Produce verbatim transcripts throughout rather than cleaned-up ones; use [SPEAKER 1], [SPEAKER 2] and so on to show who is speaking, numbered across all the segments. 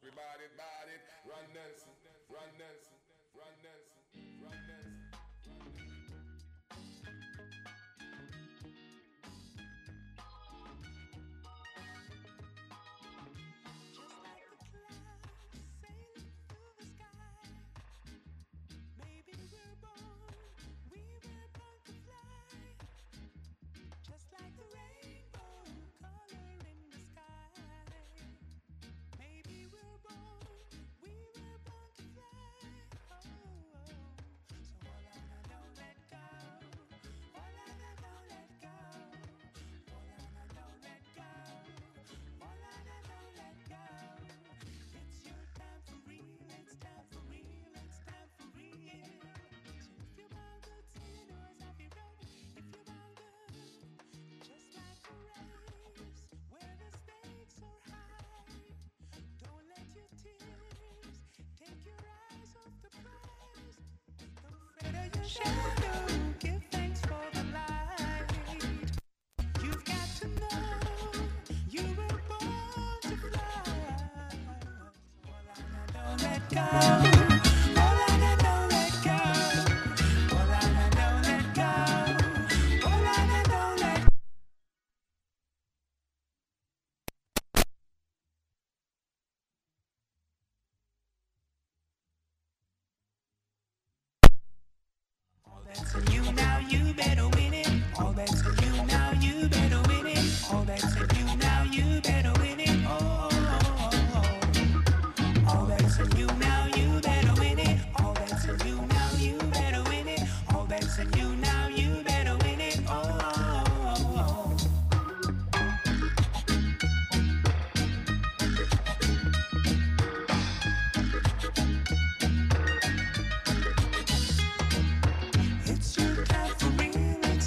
[SPEAKER 1] We bought it, bought it. Run Nelson, run Nelson, run Nelson, run Nelson.
[SPEAKER 2] Just like the clouds sailing through the sky. Maybe we're born, we were born to fly. Just like the rainbow color in the sky. Maybe we're born, we were born to fly. Oh, oh. So all I know, don't let go. All I know, don't let go. All I know, don't let go. All I know, don't let go. It's your time for real. It's time for real. It's time for real. So if you want good, say you know as if you run. If you want good, just like a race where the stakes are high. Don't let your tears take your eyes off the prize. Don't fret of your shadow. Give thanks for the light. You've got to know you were born to fly. All I know, don't let go. All I know, don't let go. All I know, don't let go. All I know, don't let go. All that's in you now, you better win it. All that's in you now, you better win it. All that's in you now, you better win it. Oh, oh, oh, oh. All that's in you now, you better win it. All that's in you now, you better win it. All that's in you now, you better win it. Oh, oh, oh, oh. It's your time for real.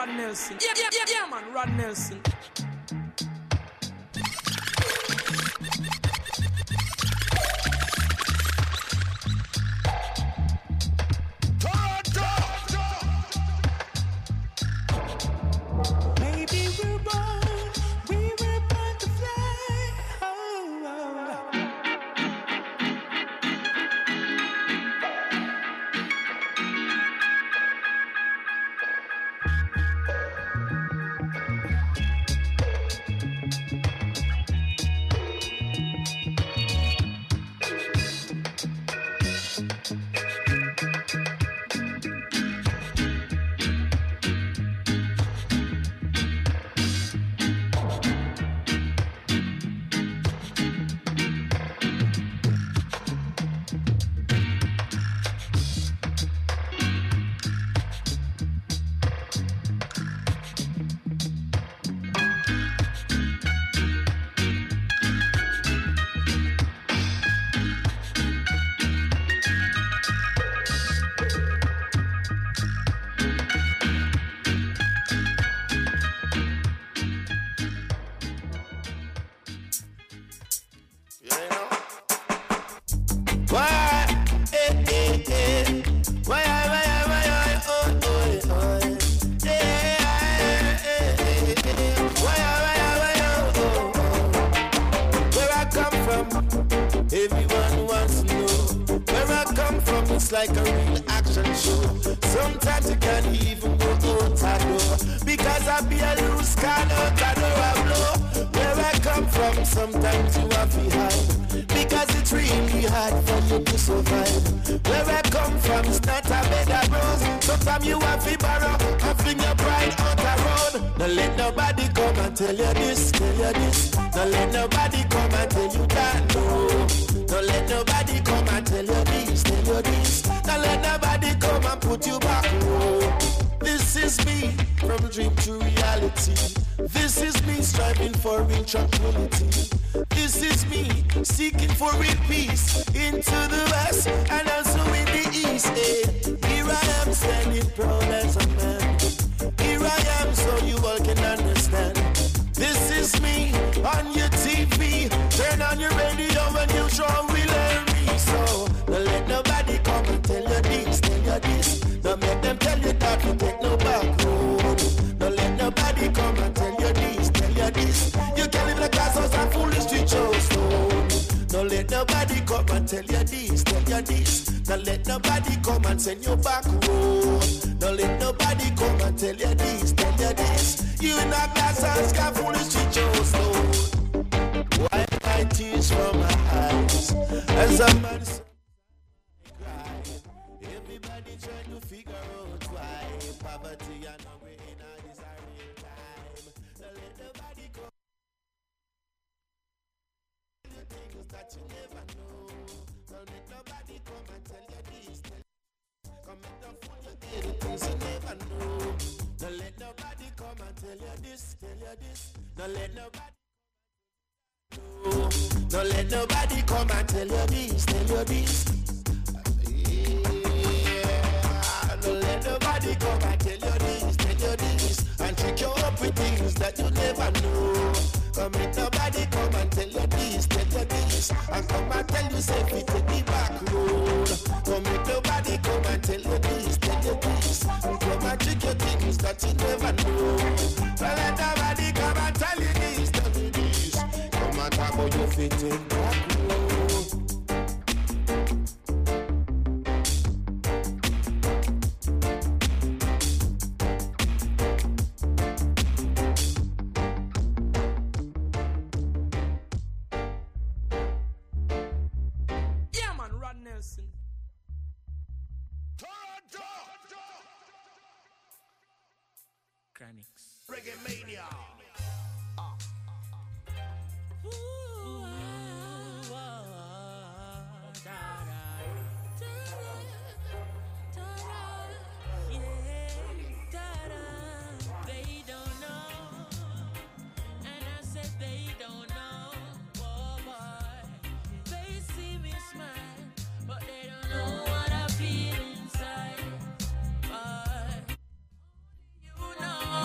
[SPEAKER 3] Ron Nelson. Yeah, yeah, yeah, yeah, man, Ron Nelson.
[SPEAKER 2] Maybe we're born, we were born to fly. Oh, oh.
[SPEAKER 4] Everyone wants to know where I come from. It's like a real action show. Sometimes you can't even go out a door because I be a loose can out a door I blow. Where I come from, sometimes you have to hide because it's really hard for you to survive. Where I come from, it's not a bed of rose. Sometimes you have to borrow and fling your pride out the road. Don't let nobody come and tell you this, tell you this. Don't let nobody come and tell you that, no. Don't let nobody come and tell you this, tell you this. Don't let nobody come and put you back, no. This is me, from dream to reality. This is me, striving for real tranquility. This is me, seeking for real peace into the west and also in the east. Hey, here I am, standing proud as a man. Here I am, so you all can understand. This is me on your T V. Turn on your radio and you sure will hear me. So don't let nobody come and tell you this, tell you this. Don't make them tell you that you take no back road. Don't let nobody come and tell you this, tell you this. You can live like castles and foolish street shows. No. Don't let nobody come and tell you this, tell you this. Don't let nobody come and send you back road. Don't let nobody come and tell you this, tell you this. You in a glass house got foolish street shows. No. Why my tears from my eyes as a man cry. Everybody trying to figure out why poverty and hungry in a this a real time. Don't let nobody come tell you things that you never know. Don't let nobody come and tell you this. Tell come and don't fool you hear the things you never know. Don't let nobody come and tell you this, tell you this. Don't let nobody Don't let nobody come and tell you this, tell you this. Yeah. Don't let nobody come and tell you this, tell you this. And trick you up with things that you never know. Come let nobody come and tell you this, tell you this. And come and tell you say we take the back road. Come let nobody come and tell you this, tell you this. And come and trick you things that you never know. Don't let nobody come and tell you this, tell you this. Come and talk about your feet in back road.
[SPEAKER 3] Yeah, man, Ron Nelson. Chronics.
[SPEAKER 4] Reggae Mania.
[SPEAKER 5] Know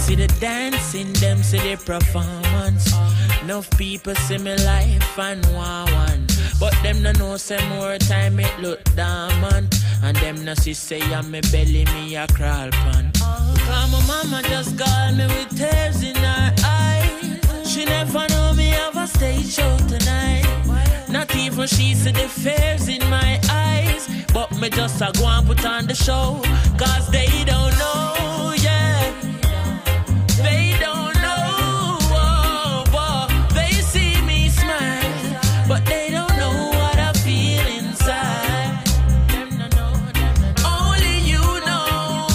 [SPEAKER 5] see the dancing, them see the performance. Enough people see me life and want one, but them no know say more time it look dormant. And them no see say I'm me belly me a crawl pan. Cause my mama just called me with tears in her eyes. She never know me have a stage show tonight. Not even she see the fears in my eyes. But me just a go and put on the show. Cause they don't know, yeah. They don't know, oh, oh. They see me smile, but they don't know what I feel inside. Only you know,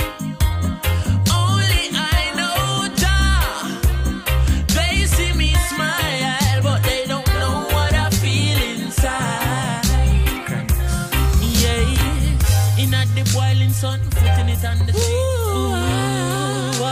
[SPEAKER 5] only I know, Jah. They see me smile, but they don't know what I feel inside. Yeah, in at the boiling sun, putting it on the street. Ooh, oh,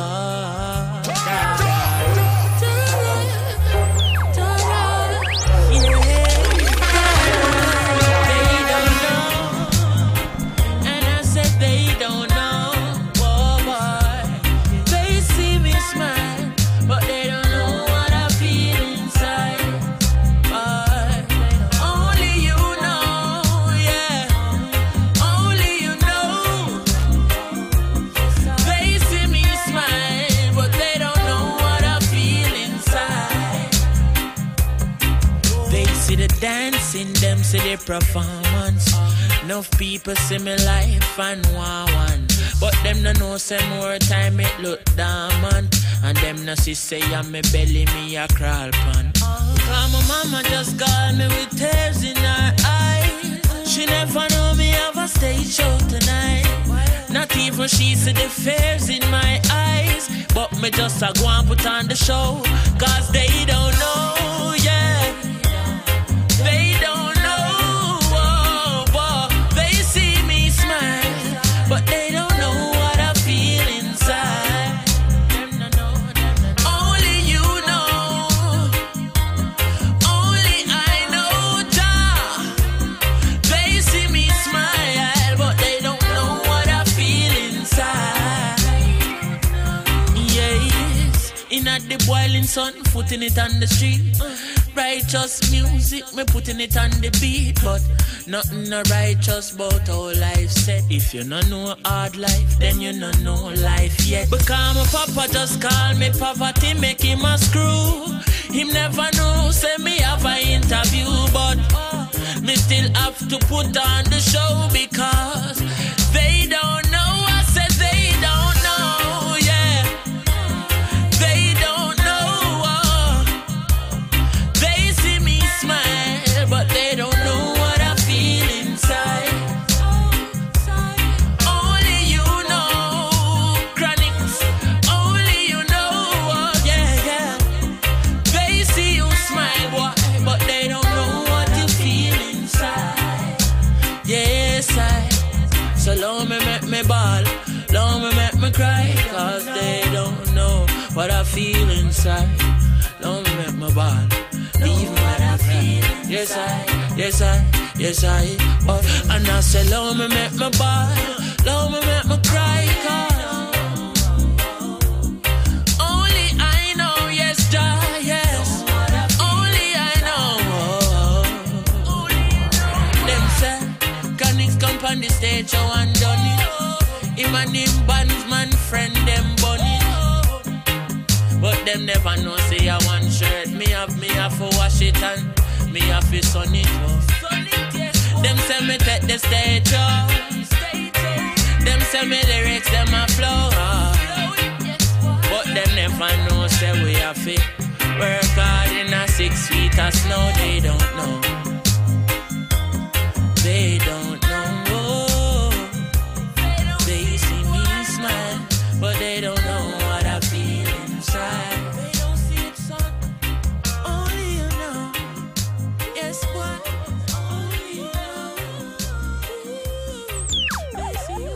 [SPEAKER 5] dancing, them see the performance. Enough people see me life and want one, but them no know say more time it look dormant. And them no see say I'm me belly me a crawl pan. Cause my mama just called me with tears in her eyes. She never know me have a stage show tonight. Not even she see the fears in my eyes. But me just a go and put on the show. Cause they don't know, yeah. They don't know, oh, oh. They see me smile, but they don't know what I feel inside. Only you know, only I know, Jah. They see me smile, but they don't know what I feel inside. Yes, in at the boiling sun, putting it on the street. Righteous music, me putting it on the beat. But nothing no righteous about how life set. If you no know hard life, then you no know life yet. Because my papa just call me poverty, make him a screw. Him never know, say me have an interview. But me still have to put on the show. Because they don't know, I said they don't know, yeah. They don't know, oh. They see me smile, but they don't know what I feel inside. Only you know, Chronics. Only you know, oh, yeah, yeah. They see you smile, boy, but they don't know what you feel inside. Yes, I. So long me make me ball, long me make me cry. Cause they don't know what I feel inside. Long me make me ball, leave me what I feel. Yes, I, yes, I, yes, I. Oh, and I say, long me make me ball, long me make me cry. Cause only I know, yes, Jah, yes. Only I know. Oh, them say, Chronics come on the stage, show and done it. Him and him bandsman friend, them bunny. But them never know, say I one shirt. Me have, me have to wash it and me have to sun it. Them say me take the stage off. Them say me lyrics, them a flow. But them never know, say we have to work hard in a six feet of snow. They don't know. They don't know. They see me smile, but they don't know what I feel inside. They don't see it, son. Only you know. Yes, what? Only you know. They see you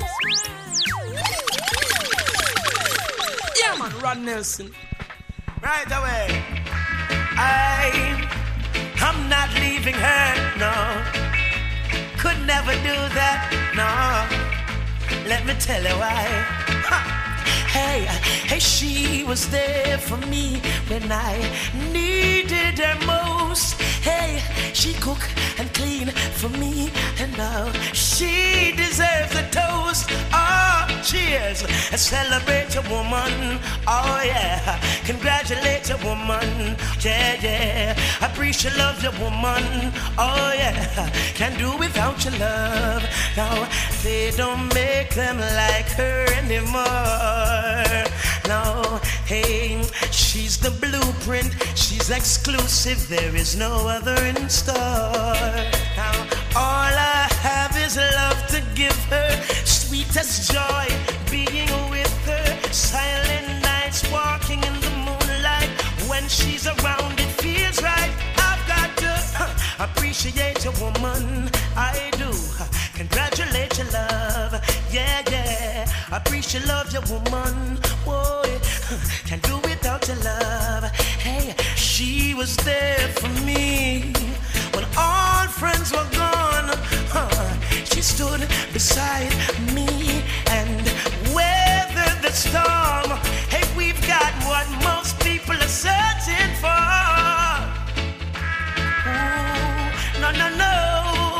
[SPEAKER 5] smile.
[SPEAKER 3] Yeah, man, Ron Nelson.
[SPEAKER 4] Right away. I, I'm not leaving her, no. Could never do that, no. Let me tell you why. Ha. Hey, hey,
[SPEAKER 5] was there for me when I needed her most. Hey, she cook and clean for me, and now she deserves a toast. Oh, cheers, celebrate your woman. Oh yeah, congratulate your woman. Yeah, yeah, appreciate love your woman. Oh yeah, can't do without your love. Now they don't make them like her anymore. No, hey, she's the blueprint, she's exclusive, there is no other in store. Now all I have is love to give her, sweetest joy being with her, silent nights walking in the moonlight. When she's around it feels right. I've got to huh, appreciate your woman, I do. Congratulate your love, yeah, yeah. Appreciate love your woman, boy. Can't do without your love. Hey, she was there for me when all friends were gone. Huh. She stood beside me and weathered the storm. Hey, we've got what most people are searching for. Ooh, no, no, no.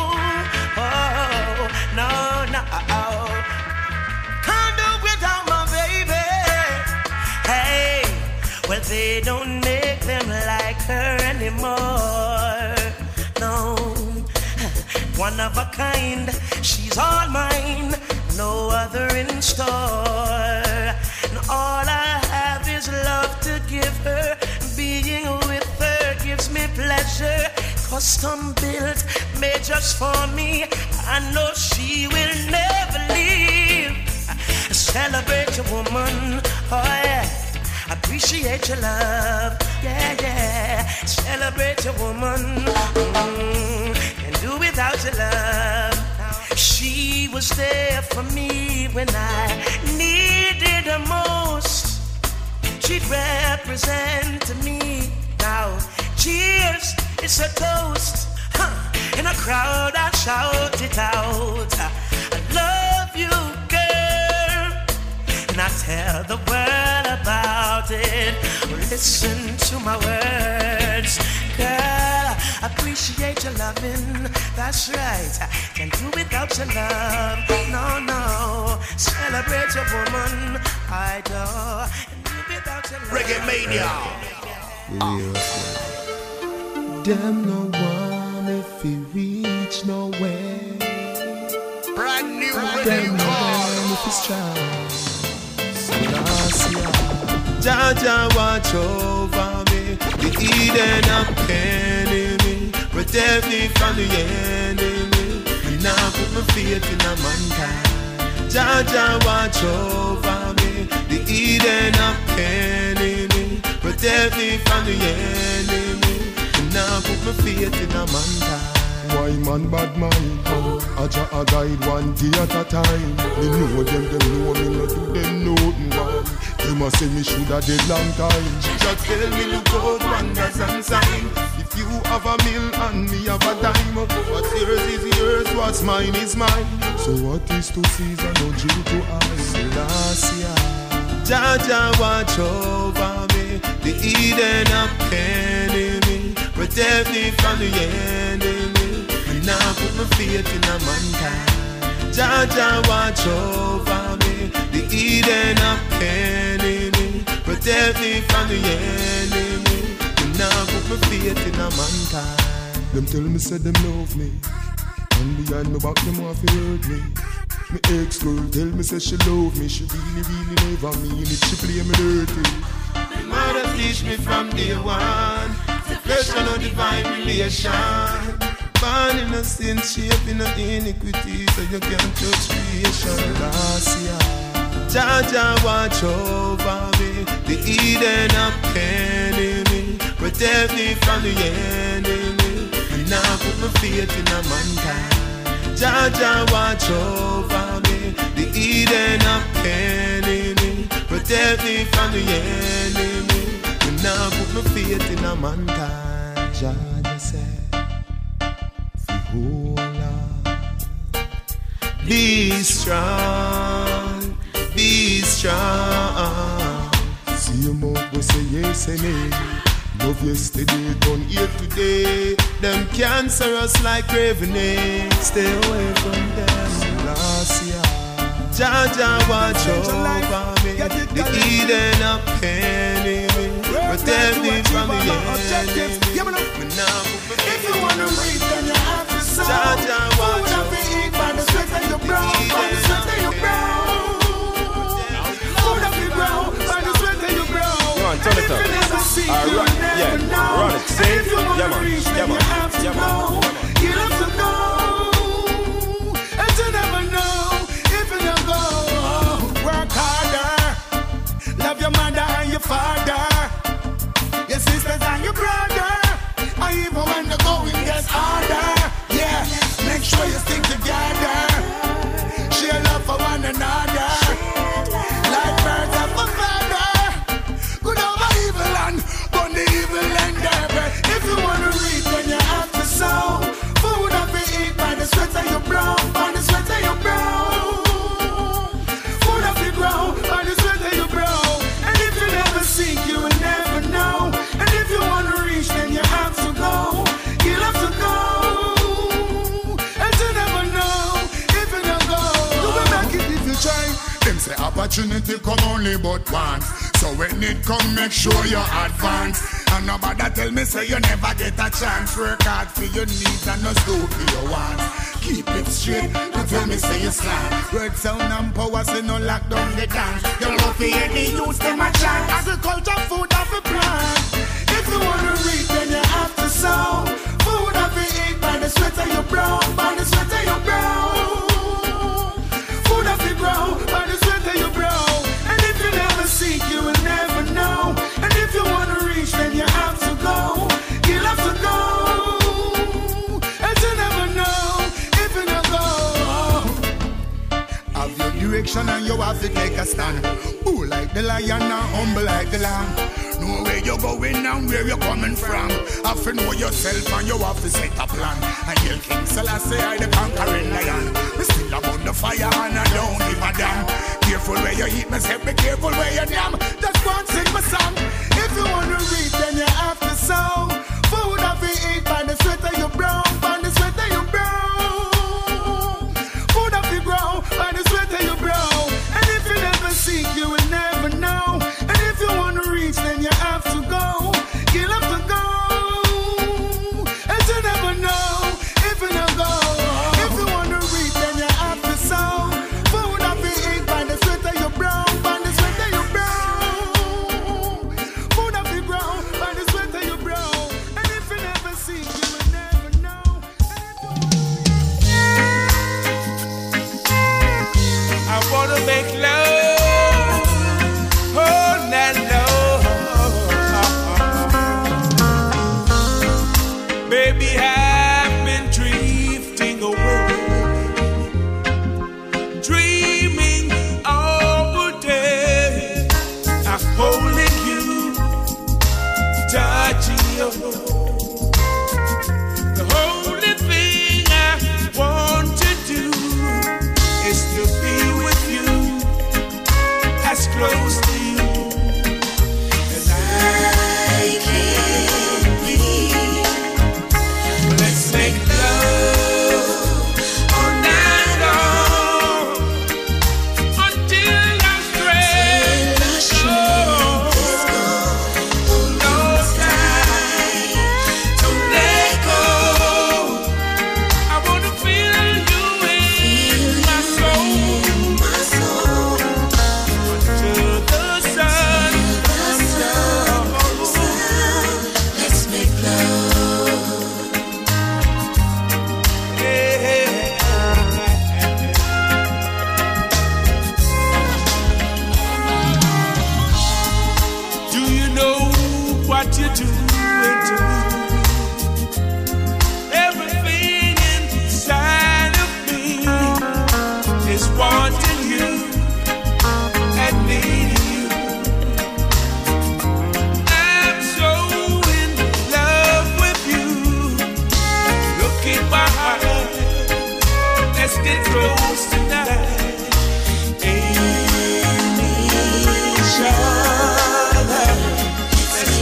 [SPEAKER 5] Oh, no, no, oh. Can't do without my baby. Hey, well, they don't make them like her anymore. No, one of a kind, she's all mine, no other in store. And all I have is love to give her. Being with her gives me pleasure. Custom built, made just for me. I know she will never leave. Celebrate your woman, oh yeah. Appreciate your love, yeah, yeah. Celebrate your woman, mm, can't do without your love. She was there for me when I needed her most. She'd represent to me. Now, cheers, it's a toast. Huh. In a crowd, I shout it out. I love you, girl, and I tell the world about it. Listen to my words, girl. Appreciate your loving. That's right. Can't do without your love. No, no. Celebrate your woman. I do. Can't do without your love.
[SPEAKER 4] Reggae Mania.
[SPEAKER 6] Uh. Them no one if he reach nowhere.
[SPEAKER 4] Brand new
[SPEAKER 6] Them no one if he's strong. Jaja watch over me. The Eden of enemy. Protect me from the enemy. Me now put my faith in a mankind. Jaja watch over me. The Eden of enemy. Protect me from the enemy. Me now put my faith in a mankind.
[SPEAKER 7] Why man bad man? Aja a guide one day at a time. Me know them, them know me, no do them nothing wrong. Them a say me shoulda dead long time. Just tell me look out wonders and sign. If you have a mill and me have a dime, what's yours is yours, what's mine is mine. So what is to Caesar, no due to I.
[SPEAKER 6] Selassie, Jaja watch over me. The Eden of enemy. Protect me from the enemy. Now put my faith in a mankind. Jaja watch over me. The Eden of enemy. Protect me from the enemy. Now put my faith in a mankind.
[SPEAKER 7] Them tell me say them love me, and behind my back them want to hurt me. My ex-girl tell me say she love me. She really, really never mean it. She play me dirty.
[SPEAKER 6] My mother teach me from day one. Flesh and no divine relation. Born in a sin, shape in a iniquity, so you can't touch creation. Last year, Jaja watch over me. The Eden of enemy. Protect me from the enemy. And now put my faith in a mankind. Jaja watch over me. The Eden of enemy. Protect me from the enemy. And now put my faith in a mankind. Jaja said, be strong, be strong.
[SPEAKER 7] See you more worsening. Love yesterday, done here today. Them cancerous like ravening. Stay away from them. Last year, Jaja watch over me. The Eden of enemy. Protect me from the enemy.
[SPEAKER 4] If you wanna read, then you have to sow.
[SPEAKER 7] Jaja watch over me.
[SPEAKER 4] By the sweat of your brow, by the sweat of your brow. Food of your brow, by the sweat of your brow.
[SPEAKER 8] Come on, turn it up. Alright, yeah, run it, see? Yeah, man, yeah, man, yeah, man.
[SPEAKER 4] You have to know, and you never know if you don't go. Work harder, love your mother and your father, your sisters and your brother, and even when the going gets harder, yeah, make sure you stick together, share love for one another, like birds of a feather, good over evil and burn the evil and there. If you wanna reap, then you have to sow. Food of you eat by the sweat of your brow, by the sweat of your brow. Food of you grow by the sweat of your brow. And if you never seek, you will never know. And if you wanna reach, then you have to go. You'll have to go. And you never know if you don't go. You will make it if you try.
[SPEAKER 7] Them say opportunity come only but once. So when it come, make sure you advance. And nobody tell me say you never get a chance. Work hard for your needs and no slow for your wants. Keep it straight, don't tell me say you slant. Word, sound and power, say no lock down the dance. You love to hear the youth, them a chant.
[SPEAKER 4] Agriculture, food of a plant. If you wanna reap, then you have to sow. Food of you eat by the sweat of your brow, by the sweat of your brow. Food of you grow by the sweat of your brow. And if you never seek, you will never know. And if you wanna reach, then you have to go. You'll have to go. And you never know if you don't go.
[SPEAKER 7] Have your direction and you have to take a stand. Who like the lion and humble like the lamb. Know where you're going and where you're coming from. Have to know yourself and you have to set a plan. And you King Selassie I the conquering lion. We still about the fire and I don't give a damn. Careful where you eat, myself be careful where you damn. Just one sing my song.
[SPEAKER 4] If you wanna reap, then you have to sow. Food of you eat by the sweat of your brow, by the sweat of your brow. Food of you grow by the sweat of your brow. And if you never seek, you will never know. And if you wanna reach, then you have to go. You'll have to go. And you never know if you don't go. If you wanna reach, then you have to sow. Food of you eat by the sweat of your brow, by the sweat of your brow. Food of you grow by the sweat of your brow. And if you never seek, you will never know.
[SPEAKER 3] I wanna make love all night long. Baby, I've been drifting away, dreaming all day. I'm holding you, touching you. The only thing I want to do is to be with you, as close to you as I can be. Let's make love all night long until I'm straight. Oh, no time to let go. I wanna feel you in my soul until the sun comes down.
[SPEAKER 2] Let's make love.
[SPEAKER 3] Do you know what you're doing to me? Everything inside of me is wanting you and needing you. I'm so in love with you. Look in my heart. Let's get close tonight. Each other. Let's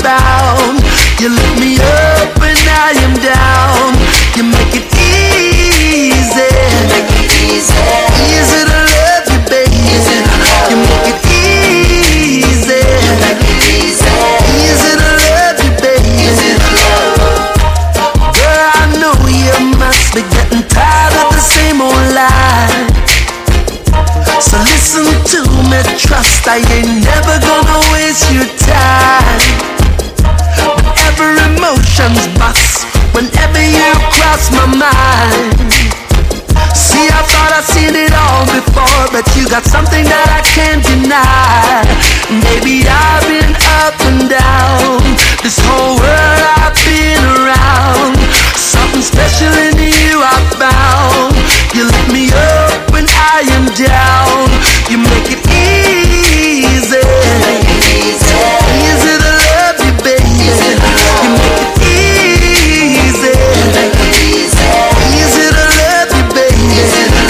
[SPEAKER 4] bound. You lift me up when I am down. You make it easy. Make it easy. Easy to love you, baby. Easy to love. You make it easy. Make it easy. Easy to love you, baby. Easy to love. Girl, I know you must be getting tired of the same old lie. So listen to me, trust I ain't never gonna waste your time. Whenever emotions bust, whenever you cross my mind. See, I thought I'd seen it all before, but you got something that I can't deny. Baby, I've been up and down, this whole world I've been around. Something special in you I found. You lift me up when I am down. You make it easy. Easy, easy to love you, baby. You make it easy. Easy, easy to love you, baby.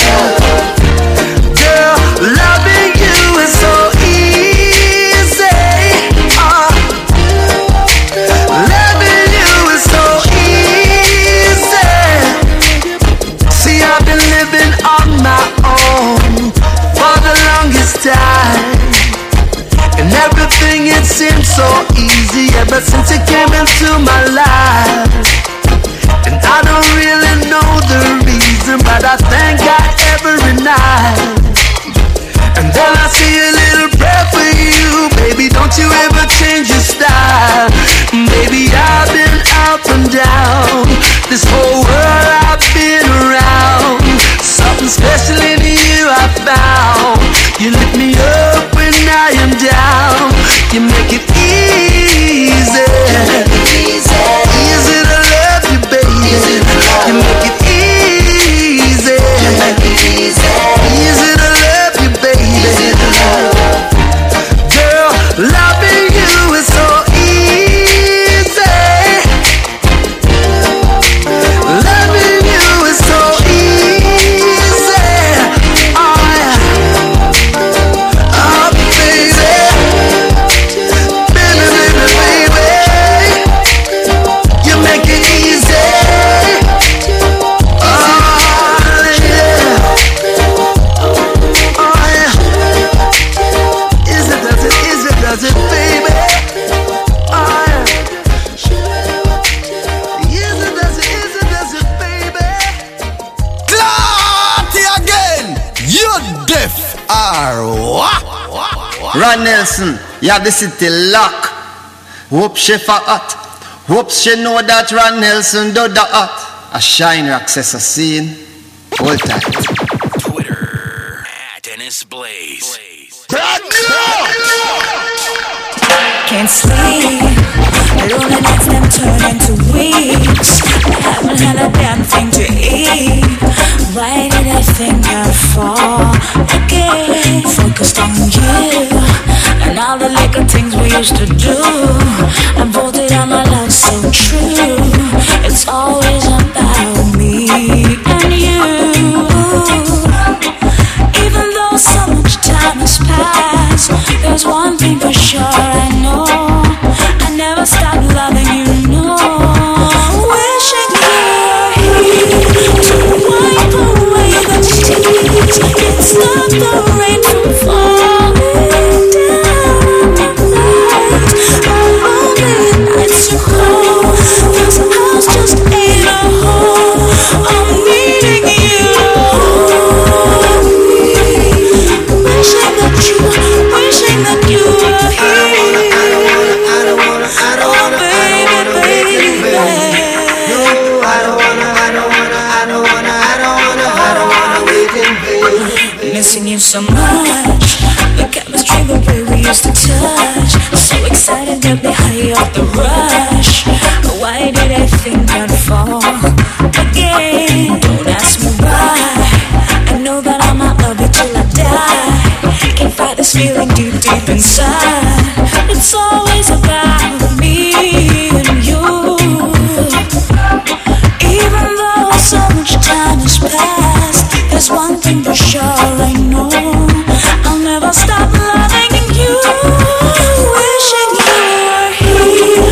[SPEAKER 4] Girl, loving you is so easy. Uh, loving you is so easy. See, I've been living on my own for the longest time, and everything it seems so easy ever since it came into my life. And I don't really know the reason, but I thank God every night. And then I say a little prayer for you, baby, don't you ever change your style. Baby, I've been up and down, this whole world I've been around. Something special in you I found. You lift me up when I am down. You make it easy. Easy, easy to love you, baby. You make it easy. Easy, easy to love you, baby. Girl, loving you is so easy. Loving you is so easy. Oh yeah. Oh baby, baby, baby, baby, you make it easy. Oh yeah. Oh yeah. Is it, does it, is it, does it, baby? Oh yeah. Is it, does it, is it, does it, baby?
[SPEAKER 9] Clarty again! You deaf or what?
[SPEAKER 10] Ron Nelson, you have the city lock. Hope she for hot. Hope she know that Ron Nelson do the hot. A shine access a scene. Hold tight.
[SPEAKER 11] Twitter at Dennis Blaze.
[SPEAKER 2] Can't sleep. Lonely nights them turn into weeks. I haven't had a damn thing to eat. Why did I think I'd fall again? Focused on you and all the little things we used to do. I voted on my love so true. It's always about me and you. Even though so much time has passed, there's one thing for sure I know. I never stopped loving you, no. Wishing you were here to wipe away the tears. Can't stop the rain from falling down at night. Our lonely nights are cold. This house just ain't a home. I'm needing you. Wishing that you, wishing that you were here. I don't wanna, I don't wanna, I don't wanna, baby, baby. No, I don't wanna, I don't wanna, I don't wanna, I don't wanna, I don't wanna wait in vain. Missing you so much. The chemistry, the way we used to touch. So excited to be high off the rush. Why did I think I'd fall again? Don't ask me why. I know that I might love you till I die. Can't fight this feeling deep, deep inside. It's always about me and you. Even though so much time has passed, there's one thing for sure I know. I'll never stop loving you. Wishing you were here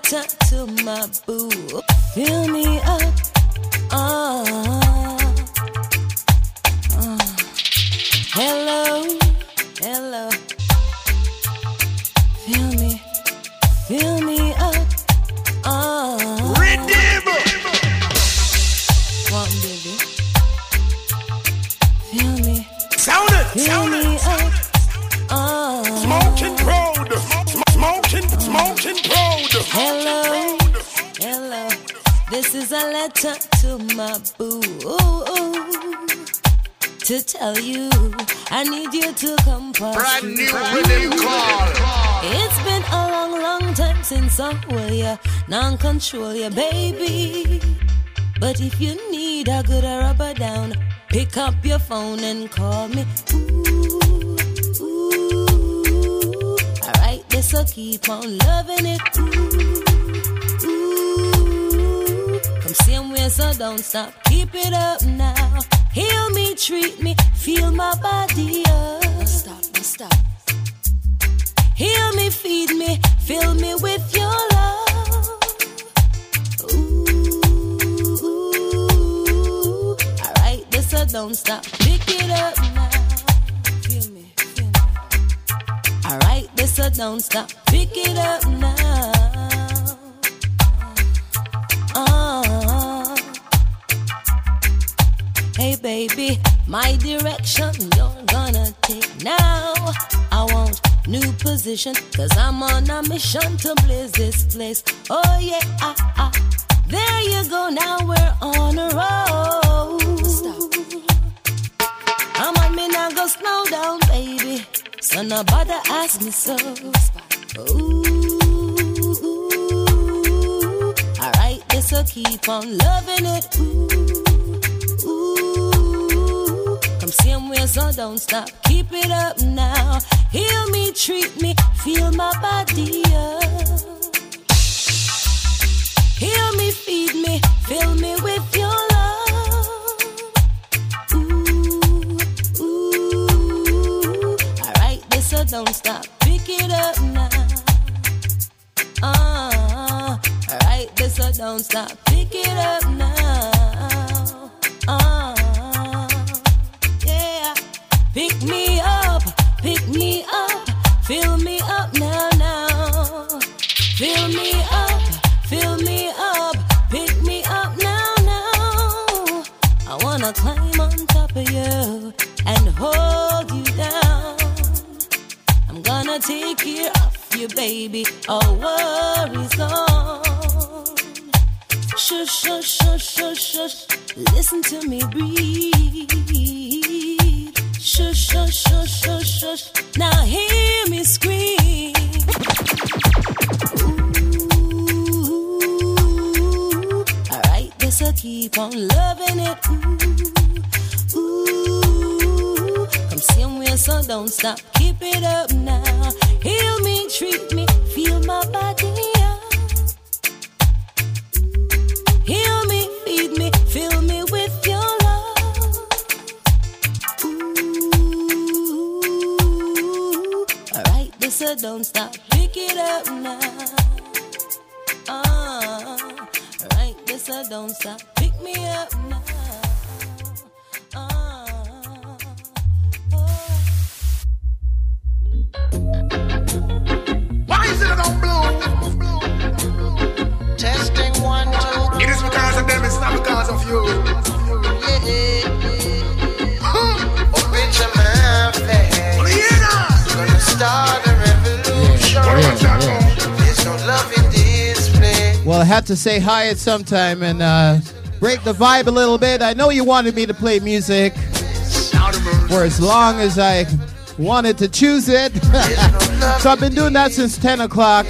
[SPEAKER 12] letter to my boo. Fill me up. Oh, oh. Hello, hello. Fill me, fill me up. Oh,
[SPEAKER 3] Redeemer.
[SPEAKER 12] One baby. Fill me,
[SPEAKER 3] sound it,
[SPEAKER 12] fill
[SPEAKER 3] sound
[SPEAKER 12] me
[SPEAKER 3] it.
[SPEAKER 12] up. Oh,
[SPEAKER 3] Smoking proud, smoking, smoking proud.
[SPEAKER 12] hello, hello. This is a letter to my boo. To tell you, I need you to come past.
[SPEAKER 3] Brand new rhythm call.
[SPEAKER 12] It's been a long, long time since I will ya, non-control ya, baby. But if you need a good rubber down, pick up your phone and call me. Ooh, ooh. Alright, this will keep on loving it. Ooh, ooh. Come same way, so don't stop. Keep it up now. Heal me, treat me, feel my body up. Don't stop, don't stop. Heal me, feed me, fill me with your love. Ooh, ooh. Alright, this so don't stop. Pick it up now. Feel me, feel me. Alright, this so don't stop. Pick it up now. Uh, hey baby, my direction you're gonna take now. I want new position, cause I'm on a mission to blaze this place. Oh yeah, ah, ah. There you go, now we're on a roll. Stop. I'm on me now, go slow down, baby. So nobody ask me so. Ooh, ooh. Alright, this will keep on loving it. Ooh, ooh. Come same way, so don't stop. Keep it up now. Heal me, treat me, feel my body up. Heal me, feed me, fill me with your love. Ooh, ooh. Alright, this so don't stop. Pick it up now. Uh, alright, this so don't stop. Pick it up now. Uh, yeah. Pick me up, pick me up, fill me up now, now. Fill me up, fill me up, pick me up now, now. I wanna climb on top of you and hold you down. I'm gonna take care of you, baby, all worries gone. Shush, shush, shush, shush, shush, listen to me breathe. Shush, shush, shush, shush, shush, now hear me scream. Ooh, alright, guess I'll keep on loving it. Ooh, ooh, come same way, so don't stop. Keep it up now. Heal me, treat me, feel my body up. Heal me, feed me, fill me with your love. Ooh, alright, this so don't stop. Pick it up now. Uh, alright, this so don't stop. Pick me up now. Uh,
[SPEAKER 3] Why is it on blue?
[SPEAKER 4] Testing one, two.
[SPEAKER 3] It is because of them, it's not because of you.
[SPEAKER 4] Yeah. Open your mouth, gonna start a revolution. There's no love in this place.
[SPEAKER 13] Well, I had to say hi at some time and uh, break the vibe a little bit. I know you wanted me to play music for as long as I wanted to choose it. So I've been doing that since ten o'clock.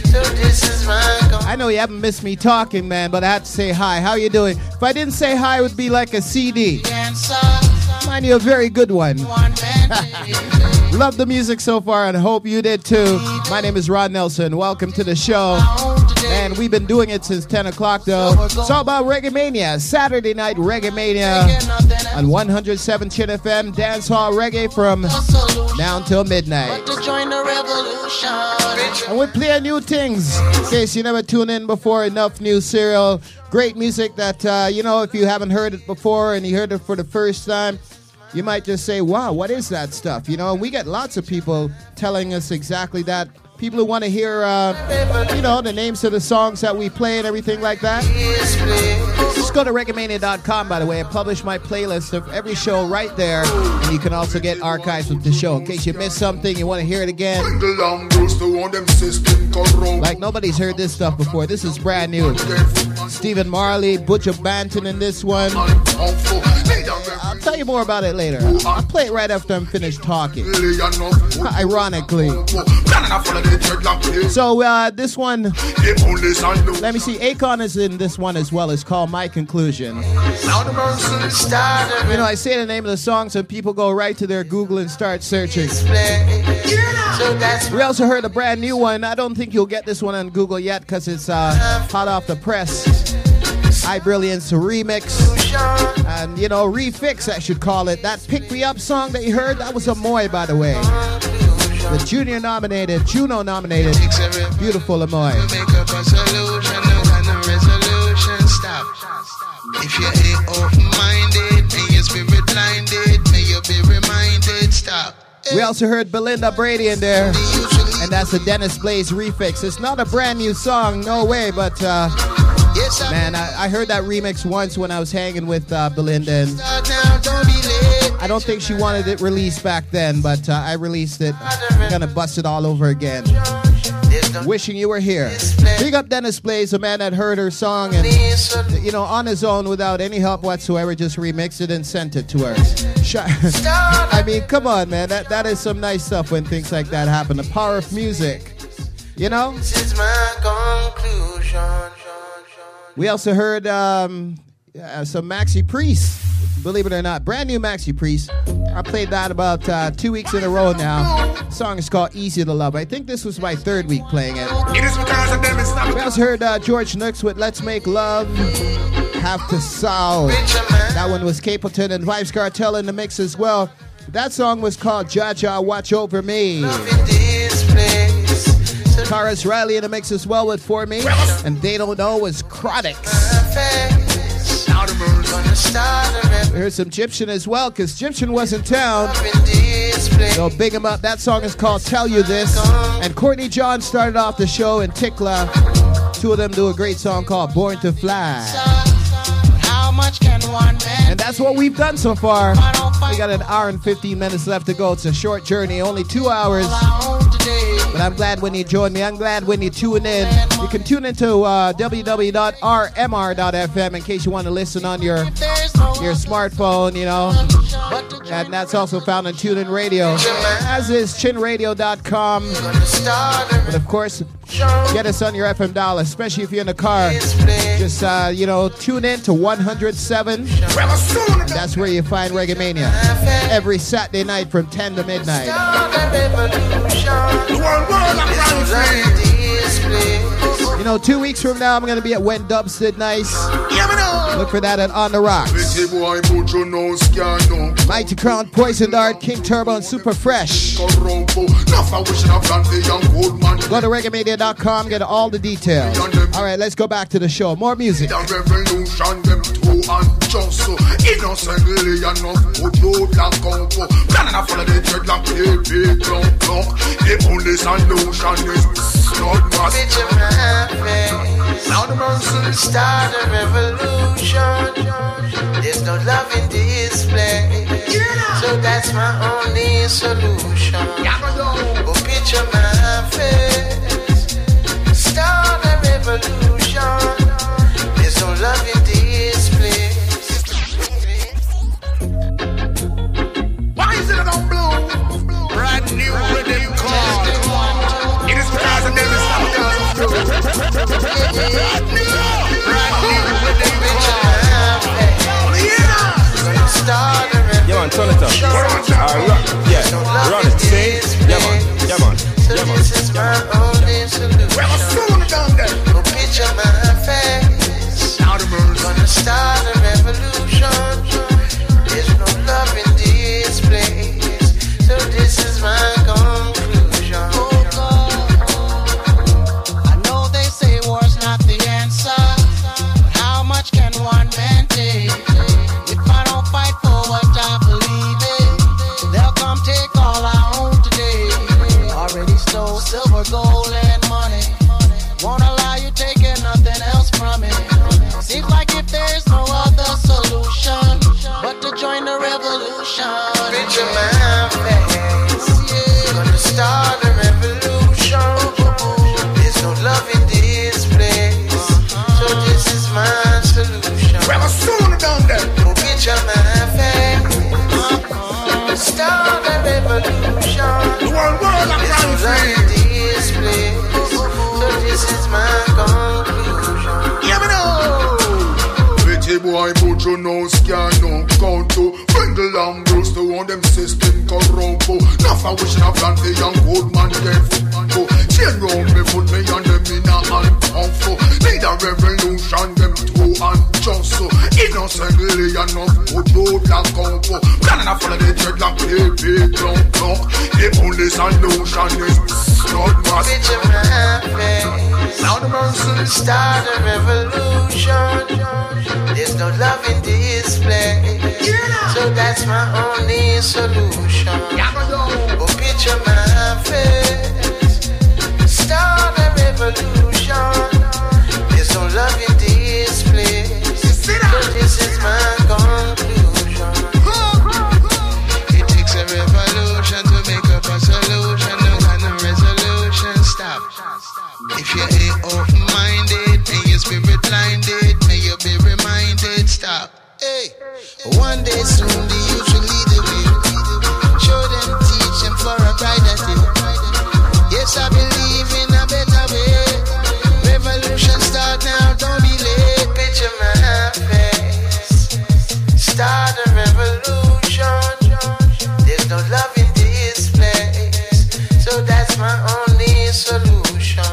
[SPEAKER 13] I know you haven't missed me talking, man, but I had to say hi. How you doing? If I didn't say hi, it would be like a C D. Mind you, a very good one. Love the music so far and hope you did too. My name is Rod Nelson. Welcome to the show. And we've been doing it since ten o'clock though. It's all about Reggae Mania. Saturday night Reggae Mania. on one oh seven Chin F M, dance hall reggae from now until midnight.
[SPEAKER 14] To join the revolution.
[SPEAKER 13] And we play new things. In case you never tuned in before, Enough New Serial. Great music that, uh, you know, if you haven't heard it before and you heard it for the first time, you might just say, wow, what is that stuff? You know, and we get lots of people telling us exactly that. People who want to hear, uh, you know, the names of the songs that we play and everything like that. Just go to reggae mania dot com, by the way. I publish my playlist of every show right there. And you can also get archives of the show. In case you missed something, you want to hear it again. Like nobody's heard this stuff before. This is brand new. Stephen Marley, Butcher Banton in this one. I'll tell you more about it later. I'll play it right after I'm finished talking. Ironically. So uh, this one, let me see, Akon is in this one as well. It's called My Conclusion. You know, I say the name of the song so people go right to their Google and start searching. We also heard a brand new one. I don't think you'll get this one on Google yet because it's uh, hot off the press. I Brilliance remix. And, you know, refix, I should call it. That Pick Me Up song that you heard, that was a Moy, by the way. The Junior nominated, Juno nominated, beautiful Amoy.
[SPEAKER 14] If you ain't open-minded, may your spirit blinded, may you be reminded, stop.
[SPEAKER 13] We also heard Belinda Brady in there, and that's the Dennis Blaze refix. It's not a brand new song, no way, but uh, man, I, I heard that remix once when I was hanging with uh, Belinda, and I don't think she wanted it released back then, but uh, I released it. I'm gonna bust it all over again. Wishing you were here. Big up Dennis Blaze, a man that heard her song and, you know, on his own without any help whatsoever, just remixed it and sent it to her. I mean, come on, man. That that is some nice stuff when things like that happen. The power of music, you know. We also heard um, uh, some Maxi Priest. Believe it or not, brand new Maxi Priest. I played that about uh, two weeks in a row now. The song is called Easy to Love. I think this was my third week playing it.
[SPEAKER 3] It is because of them it's not.
[SPEAKER 13] We also heard uh, George Nooks with Let's Make Love. Have to Soul. That one was Capleton and Vibes Cartel in the mix as well. That song was called Jaja Watch Over Me. Taurus Riley in the mix as well with For Me. And They Don't Know was Chronix. We heard some Egyptian as well, because Egyptian was in town. So big him up. That song is called Tell You This. And Courtney John started off the show, and Tikla. Two of them do a great song called Born to Fly.
[SPEAKER 14] How much can one man?
[SPEAKER 13] And that's what we've done so far. We got an hour and fifteen minutes left to go. It's a short journey, only two hours. But I'm glad when you join me. I'm glad when you tune in. You can tune into uh, w w w dot r m r dot f m in case you want to listen on your your smartphone, you know. And that's also found on TuneIn Radio, as is chin radio dot com. But of course, get us on your F M dial, especially if you're in the car. Just, uh, you know, tune in to one hundred seven. And that's where you find Reggae Mania. Every Saturday night from ten to midnight. You know, two weeks from now, I'm going to be at When Dubs Did Nice. Look for that at On The Rocks. Mighty Crown, Poison Dart, King Turbo, and Super Fresh. Go to reggae media dot com, get all the details. All right, let's go back to the show. More music.
[SPEAKER 14] Now the monsoon start a revolution. There's no love in this place, so that's my only solution. Go picture my face. Start a revolution. There's no love in this place.
[SPEAKER 3] Why is it on blue? Brand new rhythm called. It is because of them it's not because of blue. Brand new, brand new rhythm called.
[SPEAKER 8] Yeah, man, turn it up. Alright, rock. Yeah, run it. See? Yeah, man. Yeah, man. Yeah, man.
[SPEAKER 14] This is my only solution. Go picture my face. Gonna start a revolution. There's
[SPEAKER 7] boy, but you know scan no count to Pringle and Bruce to one them system corrupt. Enough I wish I plan the young old man get foot man go. Chain round me foot me and them in a hand pump for. Need a revolution them true and just so. Innocently enough put no black out for. Planning to follow the dreadlock play big long clock. The only solution is not mass.
[SPEAKER 14] Now the person start a revolution. There's no love in this place, so that's my only solution. Oh, picture my face, start a revolution. There's no love in this place, so this is my conclusion. It takes a revolution to make up a solution. No kind of resolution, stop. If you ain't open-minded and your spirit blinded, may you be reminded, stop. Hey, one day soon the youth will lead the way. Show them, teach them for a brighter day. Yes, I believe in a better way. Revolution start now, don't be late. Picture my face, start a revolution. There's no love in this place, so that's my only solution.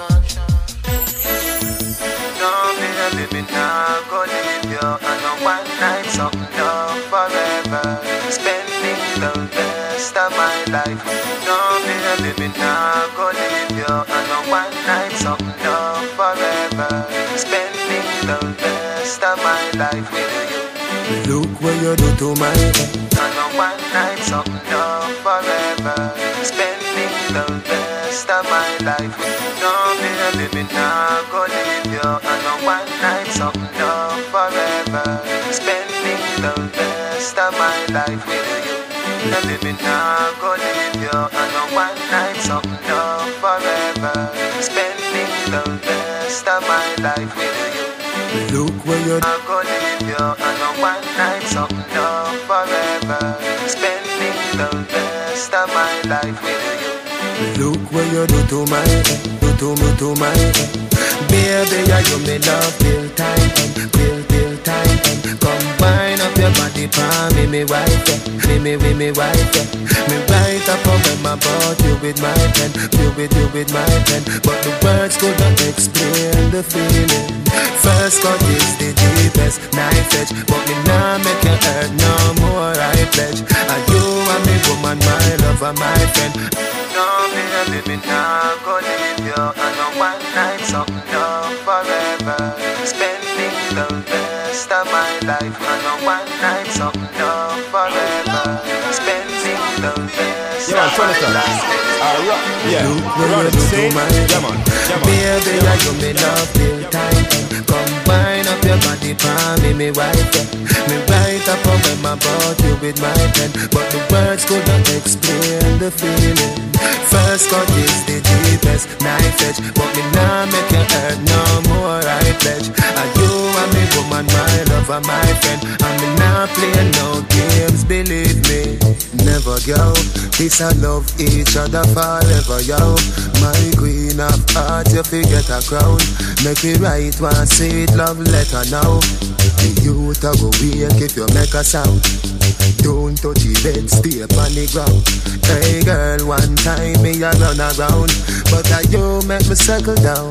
[SPEAKER 14] Baby, now go live your and a one night something love forever. Spending the rest of my life. No, baby, now go live your and a one night something love forever. Spending the rest of my life with you.
[SPEAKER 4] Look what you do to my head.
[SPEAKER 14] And a one night something love forever. Spending the rest of my life. No, baby, now go live your and a one night something love forever. Spending the rest of my life with you. Now baby, now go live your and a one night something love forever. Spending the rest of my life with you.
[SPEAKER 4] Look where you
[SPEAKER 14] now go live your and a one night something love forever. Spending the rest of my life with you.
[SPEAKER 4] Look what you do to my head, do to me, to my head. Baby, yeah, you me love till time and till till time and combine up your body for me, me wife, yeah. me, me, me, me wife, yeah. Me write a poem about you with my pen, you with you with my pen, but the words could not explain the feeling. First cut is the deepest knife edge, but me nah make you hurt no more. I pledge, and you and me woman, my lover, my friend.
[SPEAKER 14] No, baby, me nah go leave you and a one night something love forever. Spending the rest of my life and a one night something love forever. Spending the rest
[SPEAKER 8] yeah,
[SPEAKER 14] of my life.
[SPEAKER 8] Alright, yeah,
[SPEAKER 4] run it, say, yeah man, baby, I you me love till time and combine up your body for me, me wife, yeah. Me write a poem about you with my pen, but the words could not explain the feeling. First cut is the deepest knife edge, but me nah make you hurt no more. I pledge, and you and me woman, my lover, my friend, and me nah play no games. Believe me, never go. This I love each other forever, yo. My queen of hearts, you forget a crown. Make it right, one sweet love letter now. The youth a go wake if you make a sound. Don't touch the bed, stay on the ground. Hey girl, one time me a run around, but I you make me circle down.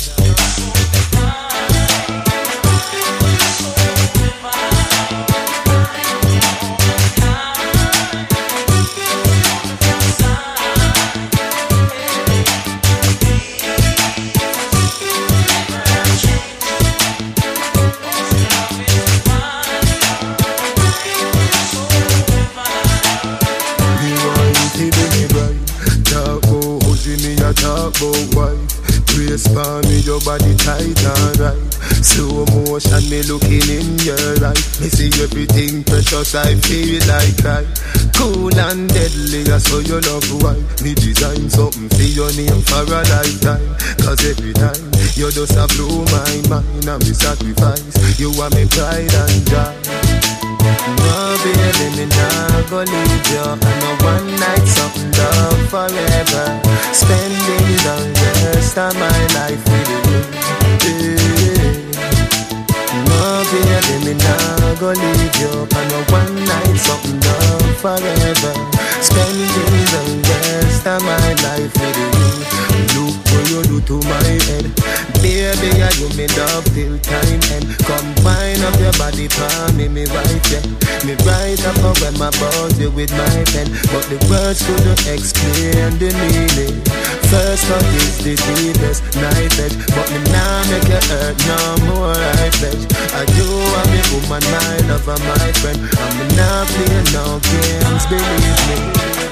[SPEAKER 4] Talk about wife, grace for me, your body tight and right. Slow motion, me looking in your eye. Me see everything precious, I feel like right. Cool and deadly, I saw your love wife. Me design something for your name for a lifetime. Cause every time, you just a blow my mind and me sacrifice. You are me pride and joy. No baby, me nah go leave you. I know one night something love forever. Spending the rest of my life with you. Yeah. No baby, me nah forever. Spend days and rest of my life with you. Look what you do to my head. Baby, I you me love till time end. Come wind up your body for me, me right yeah. Me write up a poem about you with my pen, but the words couldn't explain the meaning. First cut is the deepest night edge, but me now make you hurt no more, I pledge. I do want me woman, my lover, my friend, and me now play no games, believe me.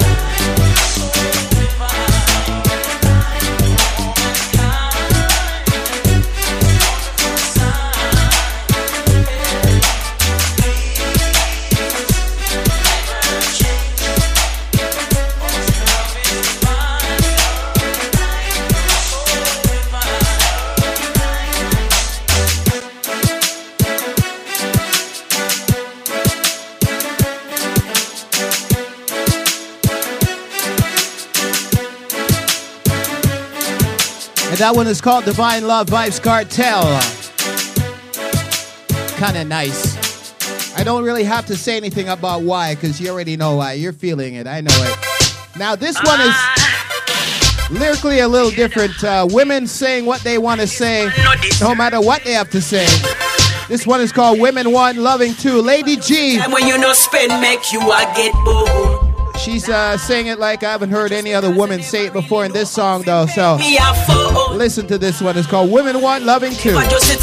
[SPEAKER 13] And that one is called Divine Love Vibes Cartel. Kind of nice. I don't really have to say anything about why, because you already know why. You're feeling it. I know it. Now, this one is lyrically a little different. Uh, women saying what they want to say, no matter what they have to say. This one is called Women One, Loving Two. Lady G.
[SPEAKER 15] And when you no spend, make you a get bored.
[SPEAKER 13] She's uh, saying it like I haven't heard any other woman say it before in this song, though. So listen to this one. It's called Women Want Loving Too.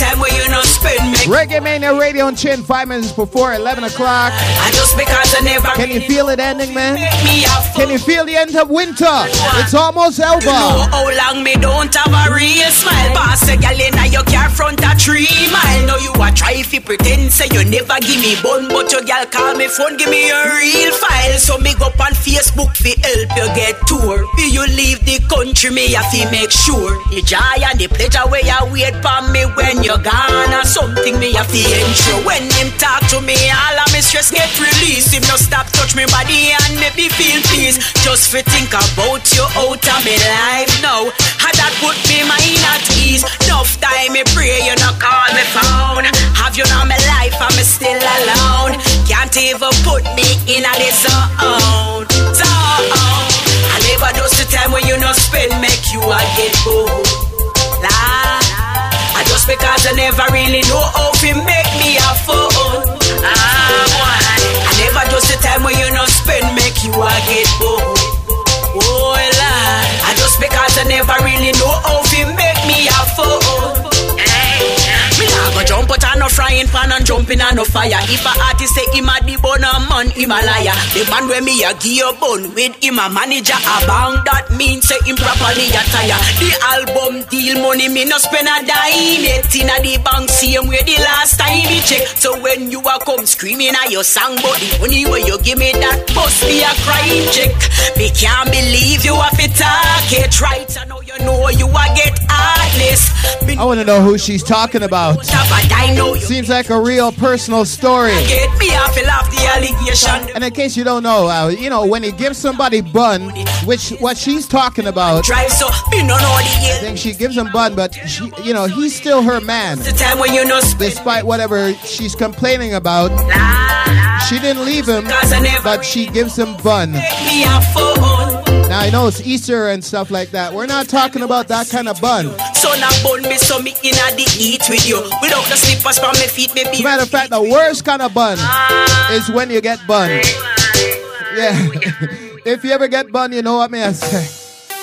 [SPEAKER 13] Reggae Mania Radio and Chin, five minutes before eleven o'clock. Can you feel it ending, man? Can you feel the end of winter? It's almost over.
[SPEAKER 15] Know how long me don't have a real smile. Pass a gal in your car front a three mile. Now you a try if you pretend say you never give me bun, but your gal call me phone, give me a real file. So me go on Facebook fi help you get tour. Will you leave the country, me have to make sure. The joy and the pleasure where you wait for me when you're gone, or something me have to ensure. When him talk to me, all of me stress get released. Him no stop touch me body and make me feel peace. Just fi think about you out of me life now. How that put me mind at ease. Enough time me pray you no call me phone. Have you know my life and me still alone. Can't even put me in a this zone. So, I never do the time when you no spend, make you a get bored. Nah, I just because I never really know how to make me a fool. Ah, I never do the time when you no spend, make you a get bored. Oh, Lord, I just because I never really know how to make me a fool. Me nah go jump out on no frying pan and jumping on no fire. If a artist say him a the bun a man, him a liar. The man where me a give a bun with him a manager a bang, that means say him properly attire. The album deal money me no spend a dime. It in a the bank same way the last time he check. So when you a come screaming at your song, but the money where you give me that must be a crime check. Me can't believe you have to talk it right. I know you know you a get heartless.
[SPEAKER 13] I want to know who she's talking about. Seems like a real personal story. And in case you don't know, uh, you know, when he gives somebody bun, which what she's talking about, I think she gives him bun, but she, you know, he's still her man. Despite whatever she's complaining about, she didn't leave him, but she gives him bun. Now I know it's Easter and stuff like that. We're not talking about that kind of bun.
[SPEAKER 15] So now bun me so me in a the eat with you. Without the slippers from my feet, maybe.
[SPEAKER 13] As a matter of fact, the worst kind of bun is when you get bun. Yeah. If you ever get bun, you know what me I say.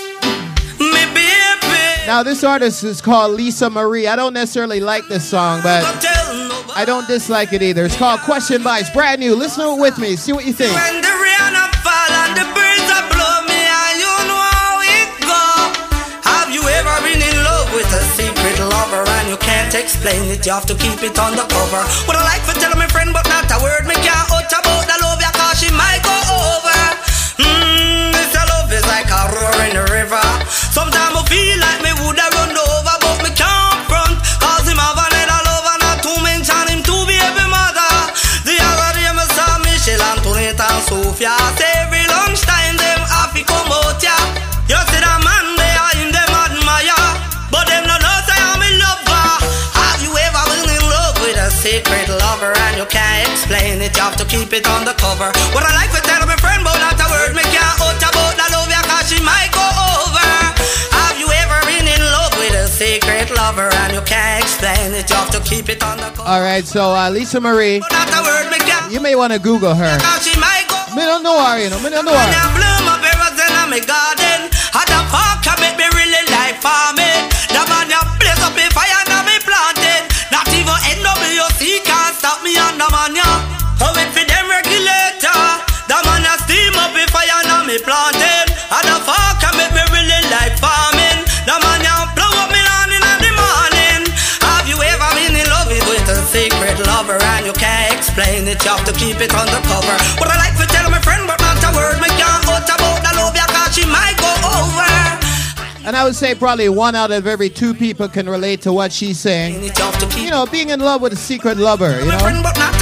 [SPEAKER 13] Now this artist is called Lisa Marie. I don't necessarily like this song, but I don't dislike it either. It's called Question By. It's brand new. Listen to it with me. See what you think.
[SPEAKER 16] When the rain fall and the birds are blow me, and you know how it go. Have you ever been in love with a secret lover and you can't explain it? You have to keep it undercover. Would I like to tell my friend, but not a word me can't out about the love ya, cause she might go over. Mmm, this love is like a roar in the river. Sometimes I feel like me woulda run over, but me can't front, cause him have another love and not to mention him to be every mother. The other day me saw Michelle, Antoinette and Sophia. Every lunchtime them happy come out ya. You see that man they are in them admire, but them no know say I'm in love. Have you ever been in love with a secret lover and you can't explain it. You have to keep it undercover. What I like to tell my friend about that a word me can't out about that love ya, cause she might go over. Have you ever been in love with a secret lover and you can't explain it? You have to keep it undercover.
[SPEAKER 13] All right, so uh, Lisa Marie, you may want to Google her. Me don't know her, you know. Me don't know her.
[SPEAKER 16] I bloom up everything in my garden. How the fuck can make me really like farming? The man ya blaze up a fire and me planted. Not even N W C can't stop me on the man ya. How it for them regulator? The man ya steam up a fire and me planted. How the fuck can make me really like farming? The man ya blow up me land in the morning. Have you ever been in love with a secret lover and you can't explain it? You have to keep it undercover. But I like to tell my friend, but not a word me can't out about the love ya, cause she might go over.
[SPEAKER 13] And I would say probably one out of every two people can relate to what she's saying. You know, being in love with a secret lover, you know. And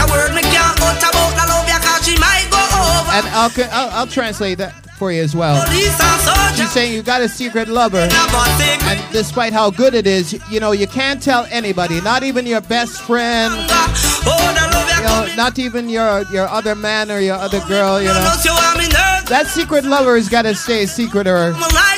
[SPEAKER 13] I'll, I'll, I'll translate that for you as well. She's saying you got a secret lover, and despite how good it is, you know, you can't tell anybody, not even your best friend, you know, not even your, your other man or your other girl, you know. That secret lover has got to stay secret or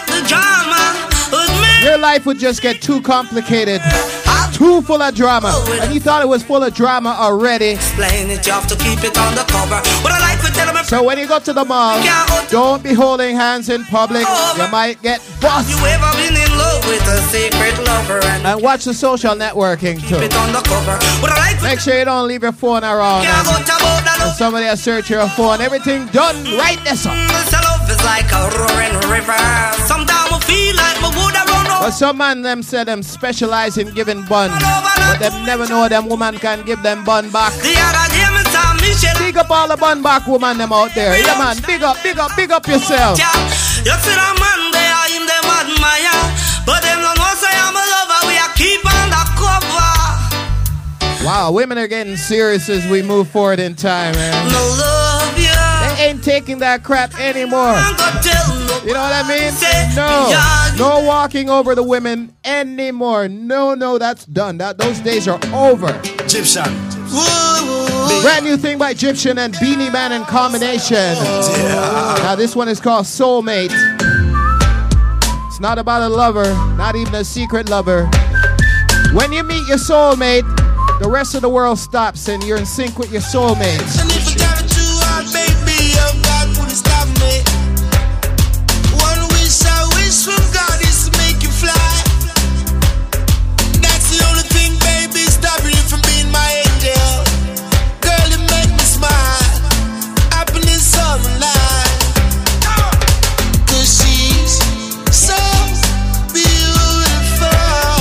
[SPEAKER 13] your life would just get too complicated, too full of drama. And you thought it was full of drama already.
[SPEAKER 16] Explain it, you have to keep it undercover. But I like to tell them.
[SPEAKER 13] So when you go to the mall, don't be holding hands in public. You might get bust.
[SPEAKER 16] You ever been in love with a secret lover? And,
[SPEAKER 13] and watch the social networking too.
[SPEAKER 16] Keep it undercover. But I like to
[SPEAKER 13] make sure you don't leave your phone around. And, and somebody has searched your phone. Everything done right there, son.
[SPEAKER 16] Love is like a roaring river. Sometimes I feel like my would have run over.
[SPEAKER 13] But some man them say them specialize in giving bun, but them never know them woman can give them bun back. Big up all the bun back woman them out there. Yeah man, big up, big up, big up yourself.
[SPEAKER 16] You see the man there, him them admire, but them don't know say I'm a lover. We are keep undercover.
[SPEAKER 13] Wow, women are getting serious as we move forward in time, man.
[SPEAKER 16] No love, yeah.
[SPEAKER 13] They ain't taking that crap anymore. You know what I mean? No, no walking over the women anymore. No, no, that's done. That those days are over.
[SPEAKER 17] Egyptian.
[SPEAKER 13] Brand new thing by Egyptian and Beanie Man in combination. Yeah. Now this one is called Soulmate. It's not about a lover, not even a secret lover. When you meet your soulmate, the rest of the world stops and you're in sync with your soulmates.
[SPEAKER 4] And if I got you out, baby, oh God, would stop me. One wish I wish from God is to make you fly. That's the only thing, baby, stopping you from being my angel. Girl, you make me smile. Happiness all my life. Cause she's so beautiful.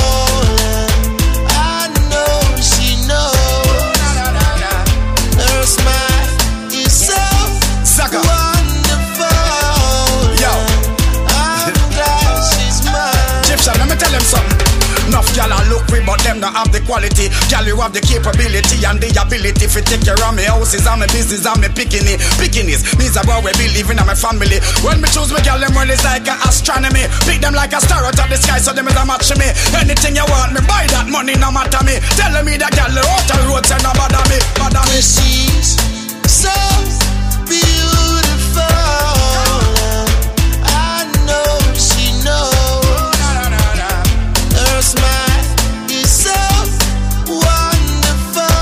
[SPEAKER 4] I know she knows. Her smile is so wonderful.
[SPEAKER 17] Yo.
[SPEAKER 4] I'm glad she's mine.
[SPEAKER 17] Egyptian, let me tell them something. Enough y'all a look we, but them don't have the quality. Y'all you have the capability and the ability to take care of me houses and my business and me picking it. Picking is means about we believe in my family. When me choose me girl, them well is like a astronomy. Pick them like a star out of the sky, so them is a match me. Anything you want me, buy that money, no matter me. Tell me that girl out the road, say no bother me, bother me.
[SPEAKER 4] She's so beautiful. I know she knows. Her smile is so wonderful.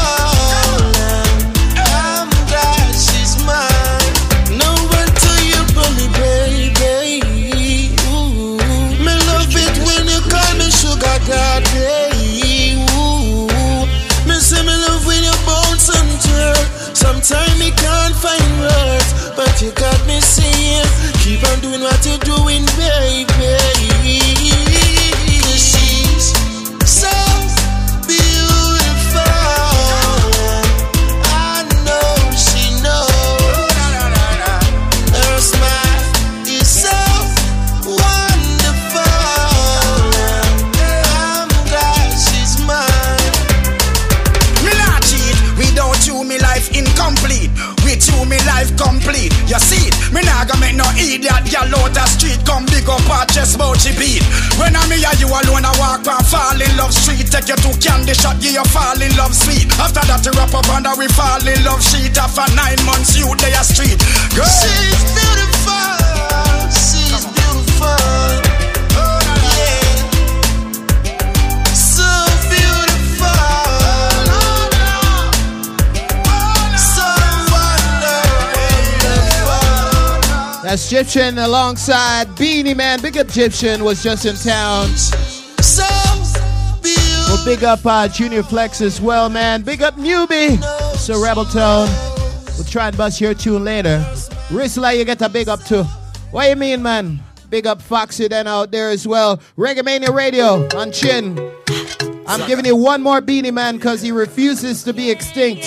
[SPEAKER 4] I'm glad she's mine. No one to you but me, baby. Ooh. Me love it when you call me sugar daddy. Ooh. Me say me love when you bounce and jerk. Sometimes me can't find words, but you got me saying, keep on doing what you're doing, baby. She's so beautiful. I know she knows. Her smile is so wonderful. I'm glad she's mine.
[SPEAKER 17] Me not cheat, without you me life incomplete. With you me life complete. You see it, me nah gonna make no idiot girl out the street. Come big up all a chest bout she beat. When I'm here, you alone, I walk and fall in love street. Take you to candy shot, give you fall in love sweet. After that, you wrap up under we fall in love sheet. After nine months, you they a street. Girl,
[SPEAKER 4] she's beautiful. She's beautiful.
[SPEAKER 13] That's Egyptian alongside Beanie Man. Big up Egyptian was just in town.
[SPEAKER 4] So
[SPEAKER 13] well, big up uh, Junior Flex as well, man. Big up Newbie. So Rebel Tone. We'll try and bust your tune later. Rizla, you get a big up too. What you mean, man? Big up Foxy then out there as well. Reggae Mania Radio on Chin. I'm giving you one more Beanie Man because he refuses to be extinct.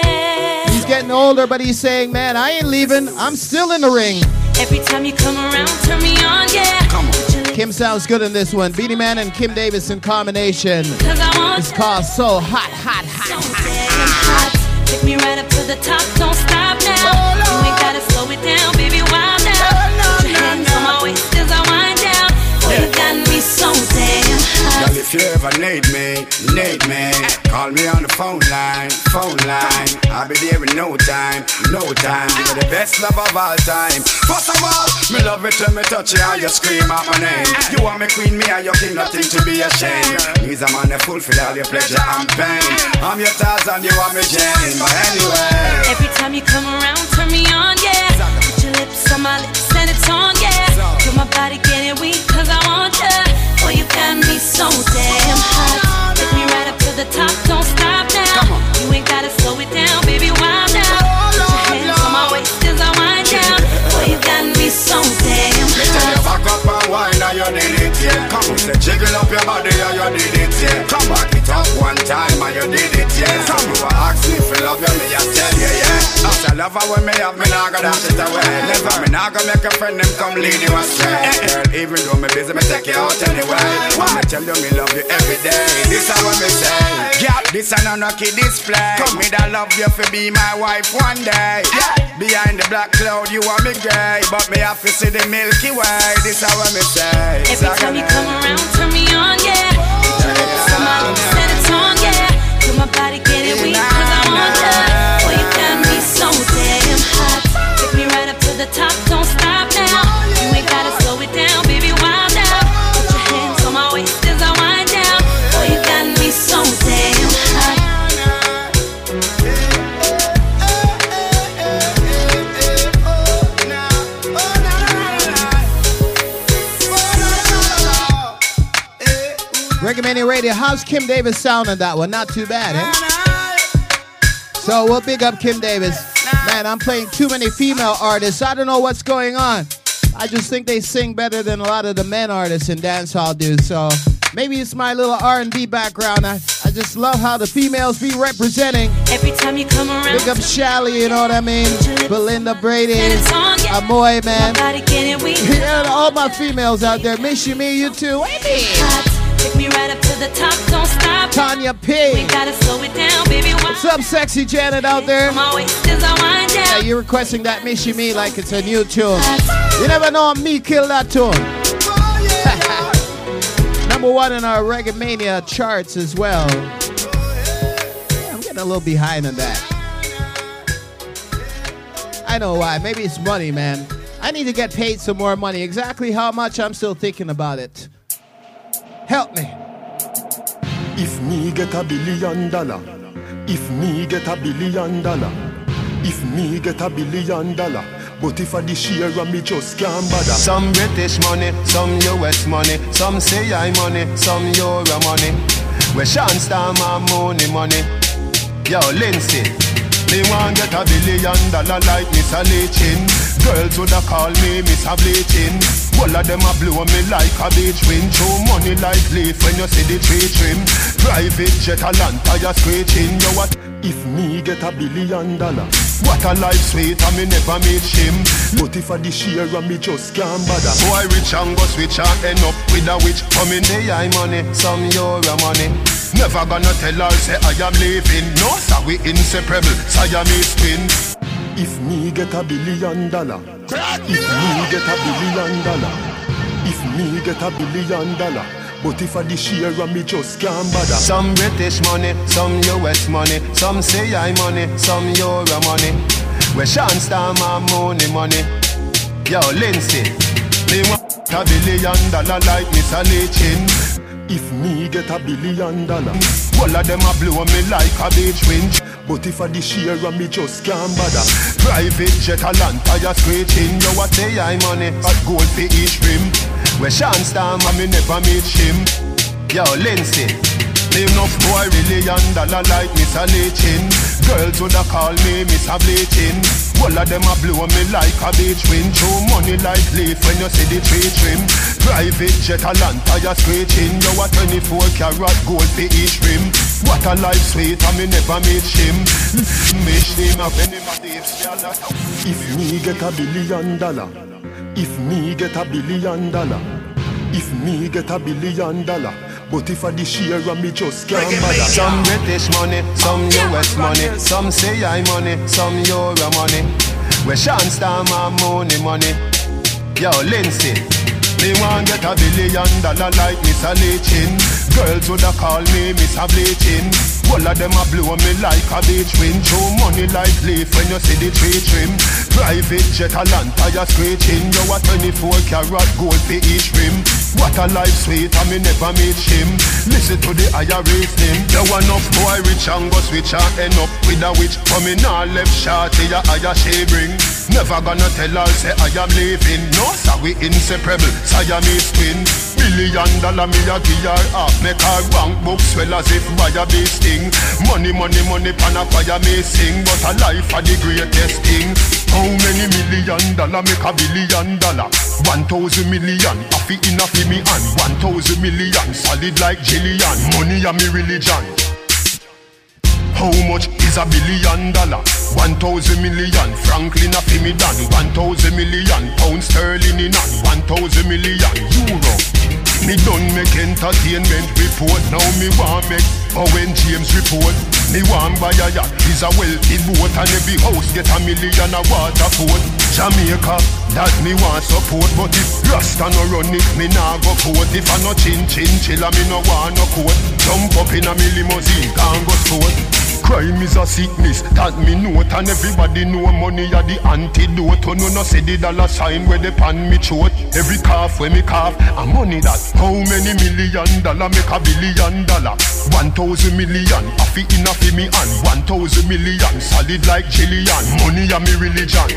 [SPEAKER 13] He's getting older, but he's saying, man, I ain't leaving. I'm still in the ring.
[SPEAKER 12] Every time you come around, turn me on, yeah. Come on.
[SPEAKER 13] Kim sounds good in this one. Beanie Man and Kim Davis in combination. It's called So Hot, Hot, Hot, Hot, Hot,
[SPEAKER 12] Hot. Take me right up to the top, don't stop now. You ain't gotta slow it down, baby, wild now. Put your hands on my waist as I wind down. Oh, you got me so damn hot.
[SPEAKER 17] Girl, if you ever need me, need me, call me on the phone line, phone line. I'll be there in no time, no time. You're the best love of all time. First of all, me love it when me touch you and you scream out my name. You want me queen, me and your king, nothing to be ashamed. He's a man that fulfill all your pleasure and pain. I'm your Tarzan, you are me Jane. But anyway,
[SPEAKER 12] every time you come around, turn me on, yeah. Put your lips on my lips and it's on, yeah. Feel my body getting weak cause I want ya. Oh, you got me so damn hot. Take me right up to the top, don't stop now. You ain't gotta slow it down, baby, wild now. Put your hands on my waist as I wind down. Oh, you got me so damn hot.
[SPEAKER 17] Me tell you back up and wine and you need it, yeah. Come on, say jiggle up your body and you need it, yeah. Come back it up one time and you did it, yeah. Some people ask me if you love you, me I tell you, yeah. As I love her when me have, me nah go dash it away. Never, me nah go make a friend, them come lead you astray. Girl, even though me busy, me take you out anyway. When me tell you me love you every day, this is what me say. Yeah, this is not a kid display. Come me that love you for be my wife one day. Yeah, behind the black cloud you are me gay, but me have to see the Milky Way. This is what me say.
[SPEAKER 12] Every time you come around, turn me on, yeah. Put your lips on my lips and it's on, yeah. Feel my body getting weak cause I want ya. Oh, you got me so damn hot. Take me right up to the top, don't stop now. You ain't gotta slow it down, baby, wild now. Put your hands on my waist as I wind down. Oh, you got me so damn hot.
[SPEAKER 13] Reggae Mania Radio, how's Kim Davis sound on that one? Not too bad, eh? So we'll big up Kim Davis. Man, I'm playing too many female artists. I don't know what's going on. I just think they sing better than a lot of the men artists in dancehall do. So maybe it's my little R and B background. I, I just love how the females be representing.
[SPEAKER 12] Every time you come around,
[SPEAKER 13] big up Shally, you know what I mean? Belinda Brady, Amoy, man. Yeah, all my females out there. Miss you, me, you too. Hey,
[SPEAKER 12] take me right up to the top, don't stop.
[SPEAKER 13] Tanya P.
[SPEAKER 12] We gotta slow it down, baby.
[SPEAKER 13] What's up, sexy Janet out there?
[SPEAKER 12] My waist is I wind down.
[SPEAKER 13] Yeah, you're requesting that Miss Me like it's a new tune. You never know, me kill that tune. Number one in our Reggae Mania charts as well. Yeah, I'm getting a little behind on that. I know why. Maybe it's money, man. I need to get paid some more money. Exactly how much, I'm still thinking about it. Help me.
[SPEAKER 7] If me get a billion dollar, if me get a billion dollar, if me get a billion dollar, but if I the share of me just can't bother.
[SPEAKER 6] Some British money, some U S money, some say I money, some Euro money. Where Sean Star my money money. Yo, Lindsay, me want get a billion dollar like Mister Leachin. Girls woulda call me Mister Bleachin. All of them a blow me like a beach wind. Show money like leaf when you see the tree trim. Private jet a land tire screeching. You what?
[SPEAKER 7] If me get a billion dollar,
[SPEAKER 6] what a life sweet and me never meet him.
[SPEAKER 7] But if I the share of me just can't bother.
[SPEAKER 6] Boy rich and go switch and end up with a witch. Come in the eye money, some Euro money. Never gonna tell her say I am leaving. No sir, we inseparable, Siamese twin.
[SPEAKER 7] If me get a billion dollar, if me get a billion dollar, If me get a billion dollar, but if I the share of me just can't bother.
[SPEAKER 6] Some British money, some U S money, some say I money, some Euro money. Where Sean Star my money money. Yo, Lindsay, me want a billion dollar like Miss Alichin.
[SPEAKER 7] If me get a billion dollar,
[SPEAKER 6] all of them a blow me like a beach wind.
[SPEAKER 7] But if I the share of me just can't bother.
[SPEAKER 6] Private jet a land tire screeching. You what say I money, at gold for each rim. Where Sean Star me never meet him. Yo, Lindsay, me enough boy million dollar like Miss Alichin. Girls woulda call me Miss Bleaching. All of them a blow me like a beach wind. Show money like leaf when you see the tree trim. Private jet a land tire screeching. You a twenty-four karat gold for each rim. What a life sweet and me never meet him. Miss him a penny my
[SPEAKER 7] If me get a billion dollar, if me get a billion dollar, if me get a billion dollar, but if I the share of me just can't bother.
[SPEAKER 6] Some British money, some U S money, some say I money, some Euro money. Where Sean Star my money money. Yo, Lindsay, me want get a billion dollar like Miss Alichin. Girls woulda call me Miss Bleaching. All of them a blow me like a beach wind. Show money like leaf when you see the tree trim. Private jet a land tire screeching. You a twenty-four karat gold for each rim. What a life sweet and me never meet him. Listen to the higher reasoning. You want enough boy rich and go switch and end up with a witch. Coming all left short to your higher she bring. Never gonna tell her say I am leaving. No, so we inseparable, Siamese twin. Billion dollar me a give her half. Make her bank book swell as if by a bee sting. Money, money, money pan a fire me sing. But a life a the greatest thing. How many million dollar make a billion dollar? One thousand million, a fi in a fi me and one thousand million, solid like Jillian. Money a me religion. How much is a billion dollar? One thousand million, Franklin a fi me done. One thousand million, pound sterling in and one thousand million euro. Me done make entertainment report. Now me want make Owen James report. Me want buy a yacht, is a wealthy boat. And every house get a million a waterford. Jamaica, that me want support. But if Rasta no run it, me nah go court. If I no chin chin chilla, me no want no court. Jump up in a me limousine, can't go sport. Crime is a sickness that me note. And everybody know money are the antidote. Oh no no say the dollar sign where they pan me throat. Every cough when me cough, a money that. How many million dollar make a billion dollar? One thousand million, a fi in a fi me and one thousand million, solid like Jillian. Money a me religion.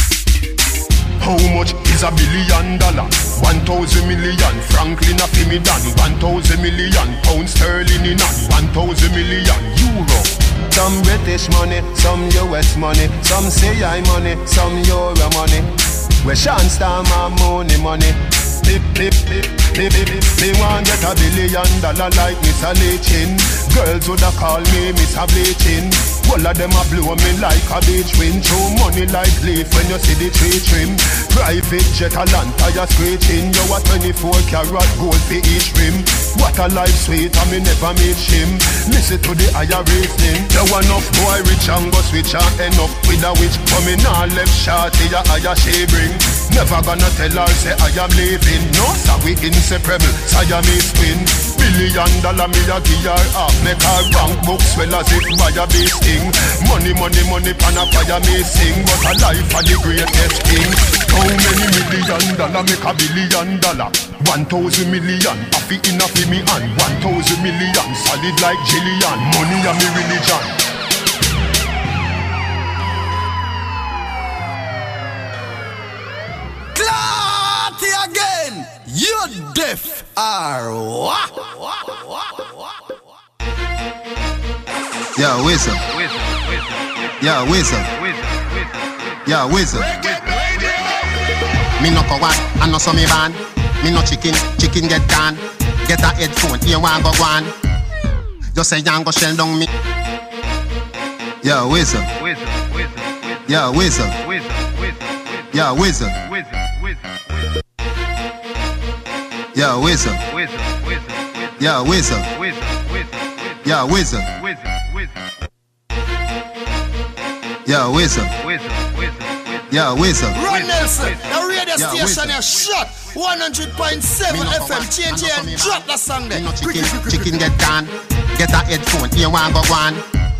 [SPEAKER 6] How much is a billion dollar? One thousand million, Franklin a fi me done. One thousand million, pound sterling in and one thousand million euro. Some British money, some U S money, some say I money, some Euro money. Where Sean Star my money money. Pip, pip, pip, pip, pip, pip. Me want get a billion dollar like Miss Alichin. Girls woulda call me Miss Bleaching. All of them a blow me like a beach wind. Show money like leaf when you see the tree trim. Private jet a land tire screeching. You a twenty-four karat gold for each rim. What a life sweet and me never meet him. Listen to the higher reasoning. You want enough boy rich and go switch and end up with a witch. Coming all left short to your higher she bring. Never gonna tell her say I am leaving. No, so we inseparable, Siamese twin. Billion dollar me a give her half. Make her bank book swell as if by a bee sting. Money, money, money pan a fire me sing. But a life a the greatest thing. How many million dollar make a billion dollar? One thousand million, a fi in a fi me and one thousand million, solid like Jillian. Money a me religion.
[SPEAKER 9] Clarty again. You deaf or what?
[SPEAKER 17] Yeah, Wizard. Yeah, Wizard. Yeah, Wizard. Me no coward, I no so me van. Me no chicken, chicken get gone. Get a headphone, you want go one. Just say young go shell down me. Yeah, Wizard. Yeah, Wizard. Yeah, Wizard. Yeah, Wizard. Yeah, Wizard. Yeah, Wizard. Yeah, Wizard. Yeah, Wizard.
[SPEAKER 9] Ron Nelson, the radio
[SPEAKER 4] station
[SPEAKER 3] wisdom.
[SPEAKER 4] here shut one hundred point seven F M. Change here and drop that song there.
[SPEAKER 3] No chicken, chicken get gone. Get a headphone, you want go one.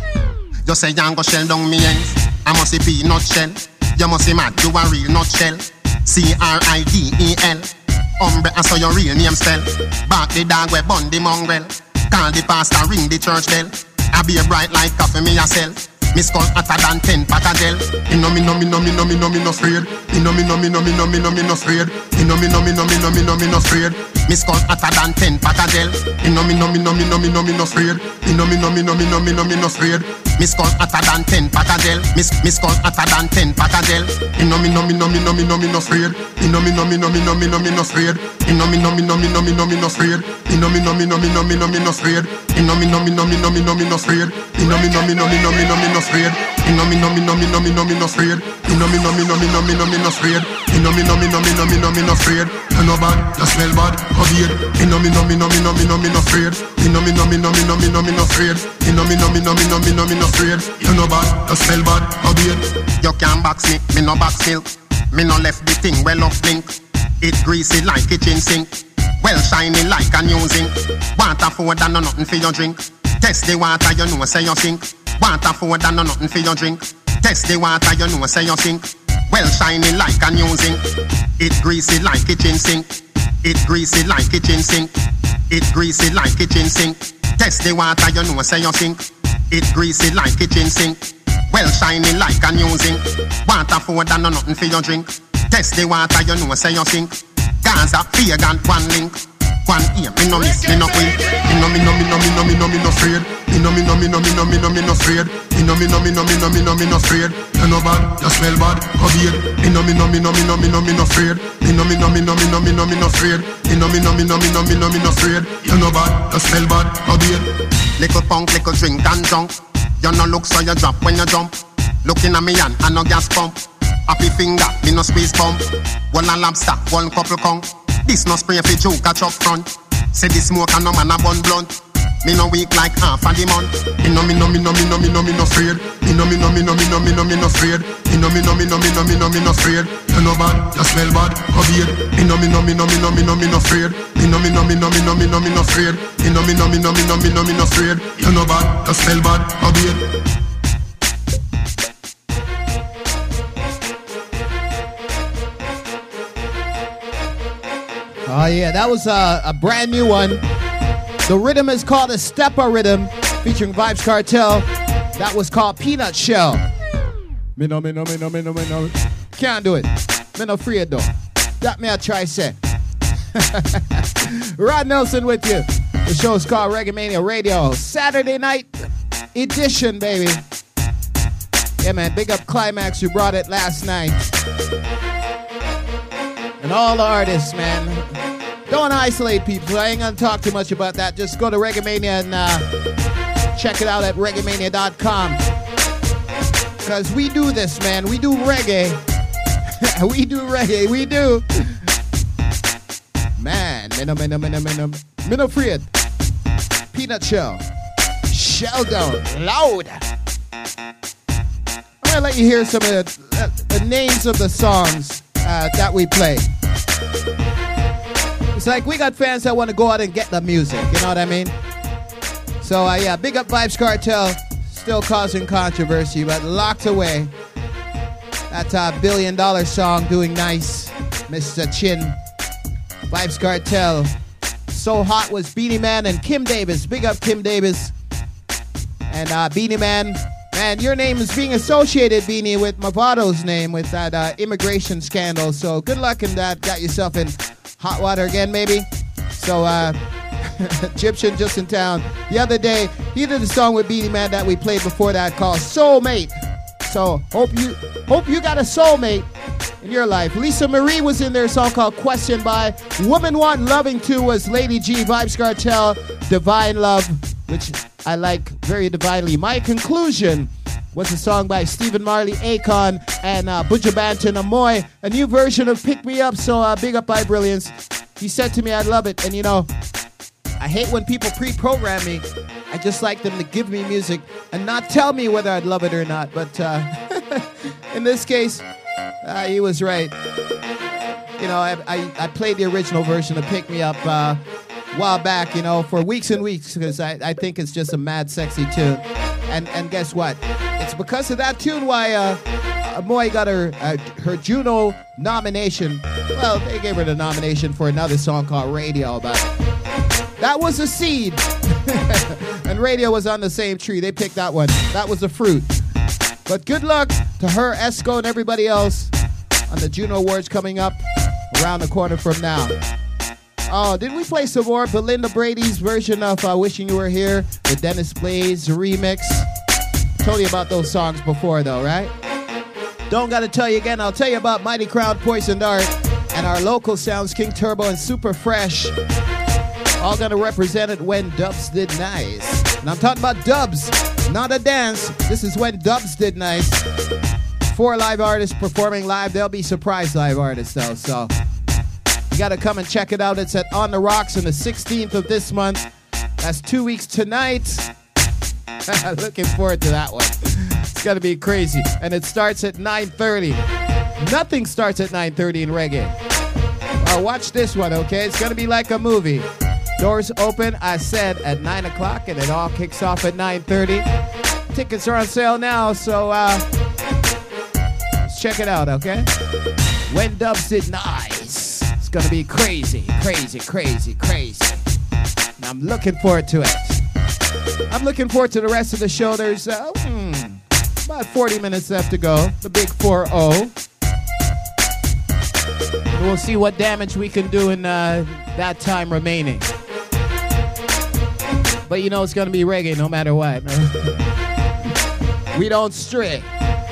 [SPEAKER 3] You say you go shell down me ends. I must see peanut shell. You must see mad, you a real nutshell. C R I D E L. Umbre, I saw your real name spell. Back the dog we bun the mongrel. Call the pastor, ring the church bell. I be a bright like coffee me yourself. Me skull hotter than ten pack of gel. You know me, know me, know me, know me, know me, no afraid. You know me, know me, know me, know me, know me, no afraid. You know me, know me, know me, know me, know me, no afraid. Me skull hotter than ten pack of gel. You know me, know me, know me, know me, know me, no afraid. You know me, know me, know me, know me, know me, no afraid. Me skull hotter than ten pack of gel. Me me skull hotter than ten pack of gel. You know me, know me, know me, know me, know me, no afraid. You know me, know me, know me, know me, know me, no afraid. You know me, know me, know me, know me, know me, no afraid. You know me, know me, know me, know me, know me, no afraid. You know me, know me, know me, know me, know me, no afraid. You know me, know me, know me, know me, know me, no afraid. You know me, know me, know me, know me, know me, no afraid. You know me, know me, know me, know me, know me, no afraid. You know me, know me, know me, know me, know me, no afraid. You know bad, you smell bad, obeyed. You know me, know me, know me, know me, know me, no afraid. You know me, know me, know me, know me, know me, no afraid. You know me, know me, know me, know me, know me, no afraid. You know bad, you smell bad, obeyed. You can't box me, me no box milk. Me no left the thing well up blink. It greasy like kitchen sink. Well shiny like a new zinc. Water food and no nothing for your drink. Test the water, you know say you sink. Water food and no nothing for your drink. Test the water, you know say you sink. Well shiny like a new zinc. It greasy like kitchen sink. It greasy like kitchen sink. It greasy like kitchen sink. Test the water, you know say you sink. It greasy like kitchen sink. Well shiny like a new zinc. Water food and no nothing for your drink. Test the water, you know say you sink. Gaza, Vegan, one link. One ear, me no miss, me no quit. You know me, know me, know me, know me, know me, no afraid. You know me, know me, know me, know me, know me, no afraid. You know me, know me, know me, know me, know me, no afraid. You know bad, you smell bad, obeyed. You know me, know me, know me, know me, know me, no afraid. You know me, know me, know me, know me, know me, no afraid. You know me, know me, know me, know me, know me, no afraid. You know bad, you smell bad, obeyed. Little punk, little drink and drunk. You no look so you drop when you jump. Looking at me and I no gas pump. Happy finger, me no squeeze pump. One a lobster, one couple kong. This no spray for joke a truck front. Say the smoke and no man a bun blunt. Me no weak like half a the month. You know me, know me, know me, know me, know me, no afraid. You know me, know me, know me, know me, know me, no afraid. You know me, know me, know me, know me, know me, no afraid. You know bad, you smell bad, obeyed. You know me, know me, know me, know me, know me, no afraid. You know me, know me, know me, know me, know me, no afraid. You know me, know me, know me, know me, know me, no afraid. You know bad, you smell bad, obeyed.
[SPEAKER 13] Oh yeah, that was a, a brand new one. The rhythm is called a Stepper Rhythm, featuring Vibes Cartel. That was called Peanut Shell. Me no, me no, me no, me no, me no. Can't do it. Me no afraid though. That me I try say. Rod Nelson with you. The show is called Reggae Mania Radio. Saturday night edition, baby. Yeah, man. Big up Climax. You brought it last night. And all the artists, man. Don't isolate people. I ain't gonna talk too much about that. Just go to Reggae Mania and uh, check it out at reggae mania dot com. Because we do this, man. We do reggae. we do reggae. We do. Man, me no, me no, me no, me no, me no afraid. Peanut Shell. Shell down. Loud. I'm gonna let you hear some of the, uh, the names of the songs uh, that we play. It's like we got fans that want to go out and get the music, you know what I mean? So, uh, yeah, big up Vibes Cartel, still causing controversy, but locked away. That uh, billion dollar song doing nice, Mister Chin. Vibes Cartel. So Hot was Beanie Man and Kim Davis. Big up Kim Davis. And uh, Beanie Man, man, your name is being associated, Beanie, with Mavado's name, with that uh, immigration scandal. So good luck in that. Got yourself in hot water again, maybe. So, uh, Egyptian just in town. The other day, he did a song with Beanie Man that we played before that called Soulmate. So, hope you hope you got a soulmate in your life. Lisa Marie was in there, a song called Question by. Woman Want Loving To was Lady G, Vibes Cartel, Divine Love, which I like very divinely. My Conclusion was a song by Stephen Marley, Akon, and uh, Buju Banton Amoy, a new version of Pick Me Up, so uh, big up by Brilliance. He said to me, I love it, and you know, I hate when people pre-program me. I just like them to give me music and not tell me whether I'd love it or not, but uh, in this case, uh, he was right. you know, I, I, I played the original version of Pick Me Up uh, a while back, you know, for weeks and weeks because I, I think it's just a mad sexy tune. And and guess what? It's because of that tune why uh, Moy got her uh, her Juno nomination. Well, they gave her the nomination for another song called Radio, but that was a seed. And Radio was on the same tree. They picked that one. That was a fruit. But good luck to her, Esco, and everybody else on the Juno Awards coming up around the corner from now. Oh, did we play some more? Belinda Brady's version of uh, Wishing You Were Here, the Dennis Blaze remix. Told you about those songs before, though, right? Don't gotta tell you again. I'll tell you about Mighty Crown, Poison Dart, and our local sounds, King Turbo and Super Fresh. All gonna represent it when Dubs did nice. And I'm talking about dubs, not a dance. This is when Dubs did nice. Four live artists performing live. They'll be surprise live artists, though, so you gotta come and check it out. It's at On the Rocks on the sixteenth of this month. That's two weeks tonight. Looking forward to that one. It's gonna be crazy. And it starts at nine thirty. Nothing starts at nine thirty in reggae. Uh, watch this one, okay? It's gonna be like a movie. Doors open, I said, at nine o'clock, and it all kicks off at nine thirty. Tickets are on sale now, so uh, let's check it out, okay? When Dubs did nice. It's gonna be crazy, crazy, crazy, crazy. And I'm looking forward to it. I'm looking forward to the rest of the show. There's uh, hmm, about forty minutes left to go. The big four oh. We'll see what damage we can do in uh, that time remaining. But you know it's gonna be reggae no matter what. We don't stray.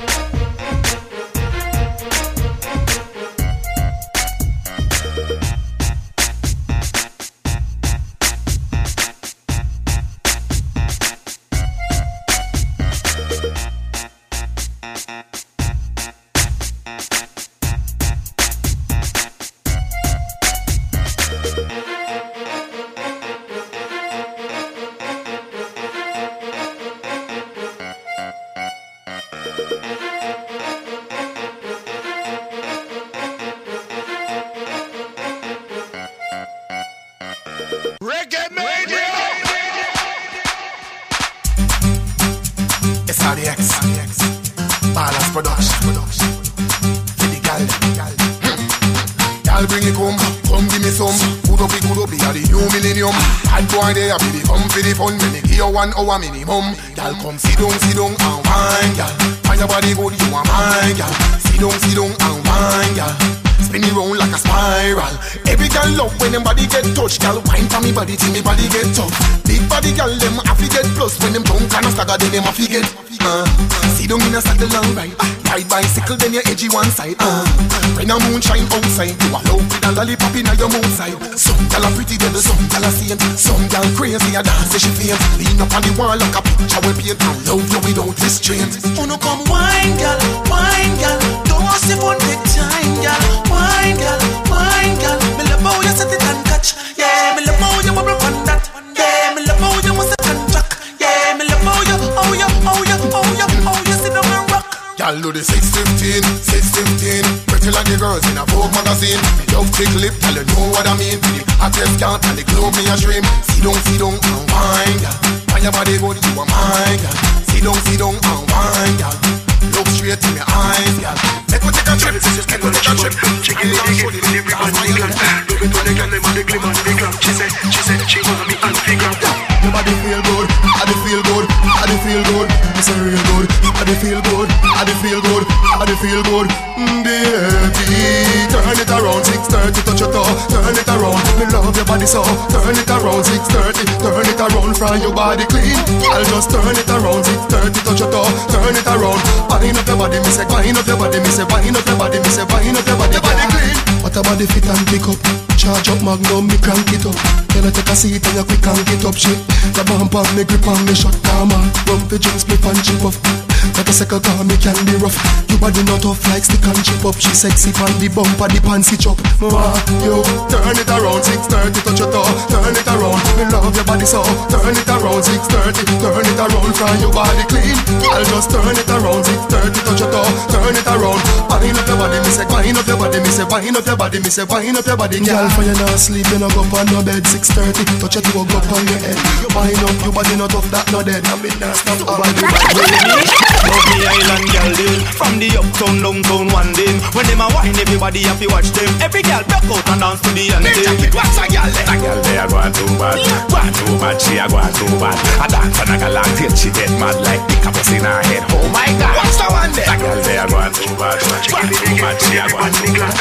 [SPEAKER 3] One hour minimum, y'all come sit down, sit down and wine, y'all. Find your body good, you are mine, y'all. Sit down, sit down and wine, y'all. Spin it round like a spiral. Every girl love when them body get touched, y'all. Wine for me body till me body get tough. Big body girl, them have to get plus. When them drunk and a stagger, then them have to get uh. Sit down in a saddle and ride. Ride bicycle, then you edgy one side uh. When a moonshine outside, you are low with a lollipop in your mouth side. Some gal a pretty devil, some gal a saint. Some gal crazy, a dance she faint. Lean up on the wall like a picture we paint. I love you without restraint.
[SPEAKER 4] Oh no, come wine, gal, wine, gal. Don't sip on big time, gal. Wine, gal, wine, gal. Me love how you set it and catch. Yeah, me love how you bubble on that. Yeah, me love how you must set and track. Yeah, me love how you, how you, how you, how you, how you sit down and rock.
[SPEAKER 3] Y'all do the six fifteen, six fifteen. Pretty like the girls in a Vogue magazine. Me love thick lip, y'all know what I mean. The hottest count and the globe me a dream. Sit down, sit down and wine, y'all. Find your body good, you are mine, y'all. Sit down, sit down and wine, y'all. Look straight in my eyes, y'all. Make we take a trip, make we take a trip. Check it, check it, everybody got. Look at the girl, them on the glim on the ground. She said, she said she want me and figure. Your body feel good, body feel good, body feel good. It's a real good, body feel good, body feel good, body feel good. Baby, turn it around, six thirty, touch your toe. Turn it around, me love your body so. Turn it around, six thirty, turn it around, fry your body clean. I'll just turn it around, six thirty, touch your toe. Turn it around, wind up your body, me say, wind up your body, me say, wind up your body, me say, wind up your body, your body clean. What a body fit and pick up. Charge up Magnum, me crank it up. Tell her take a seat and you quick and get up shit. The bump on me, grip on me, shut down man. Run for drinks, split and chip off.
[SPEAKER 7] Motorcycle car me can be rough. You body not tough like stick and chip up. She sexy pan the bumper, the pants hitch up. Ma, yo, turn it around, six thirty, touch your toe. Turn it around, me love your body so. Turn it around, six thirty, turn it around, fry your body clean. Girl, just turn it around, six thirty, touch your toe. Turn it around, wind up your body, me say, wind up your body, me say, wind up your body, me say, wind up your body. Girl, for you not sleep, you no go up on no bed, six thirty, touch your toe, go up on your head. You wind up, your body not tough, that no dead. I mean, that's not all I do.
[SPEAKER 18] Love me island girl deal. From the uptown, downtown, one day. When them a wine, everybody have to watch them. Every girl broke out and dance to the anthem. What's a girl there? A girl there a go on too bad. Go on too bad, she a go on too bad. A dance and a go long till she dead mad like pick up us in her head. Oh my God, what's the one there? A girl there a go on too bad. Go on too bad, she a go on too bad.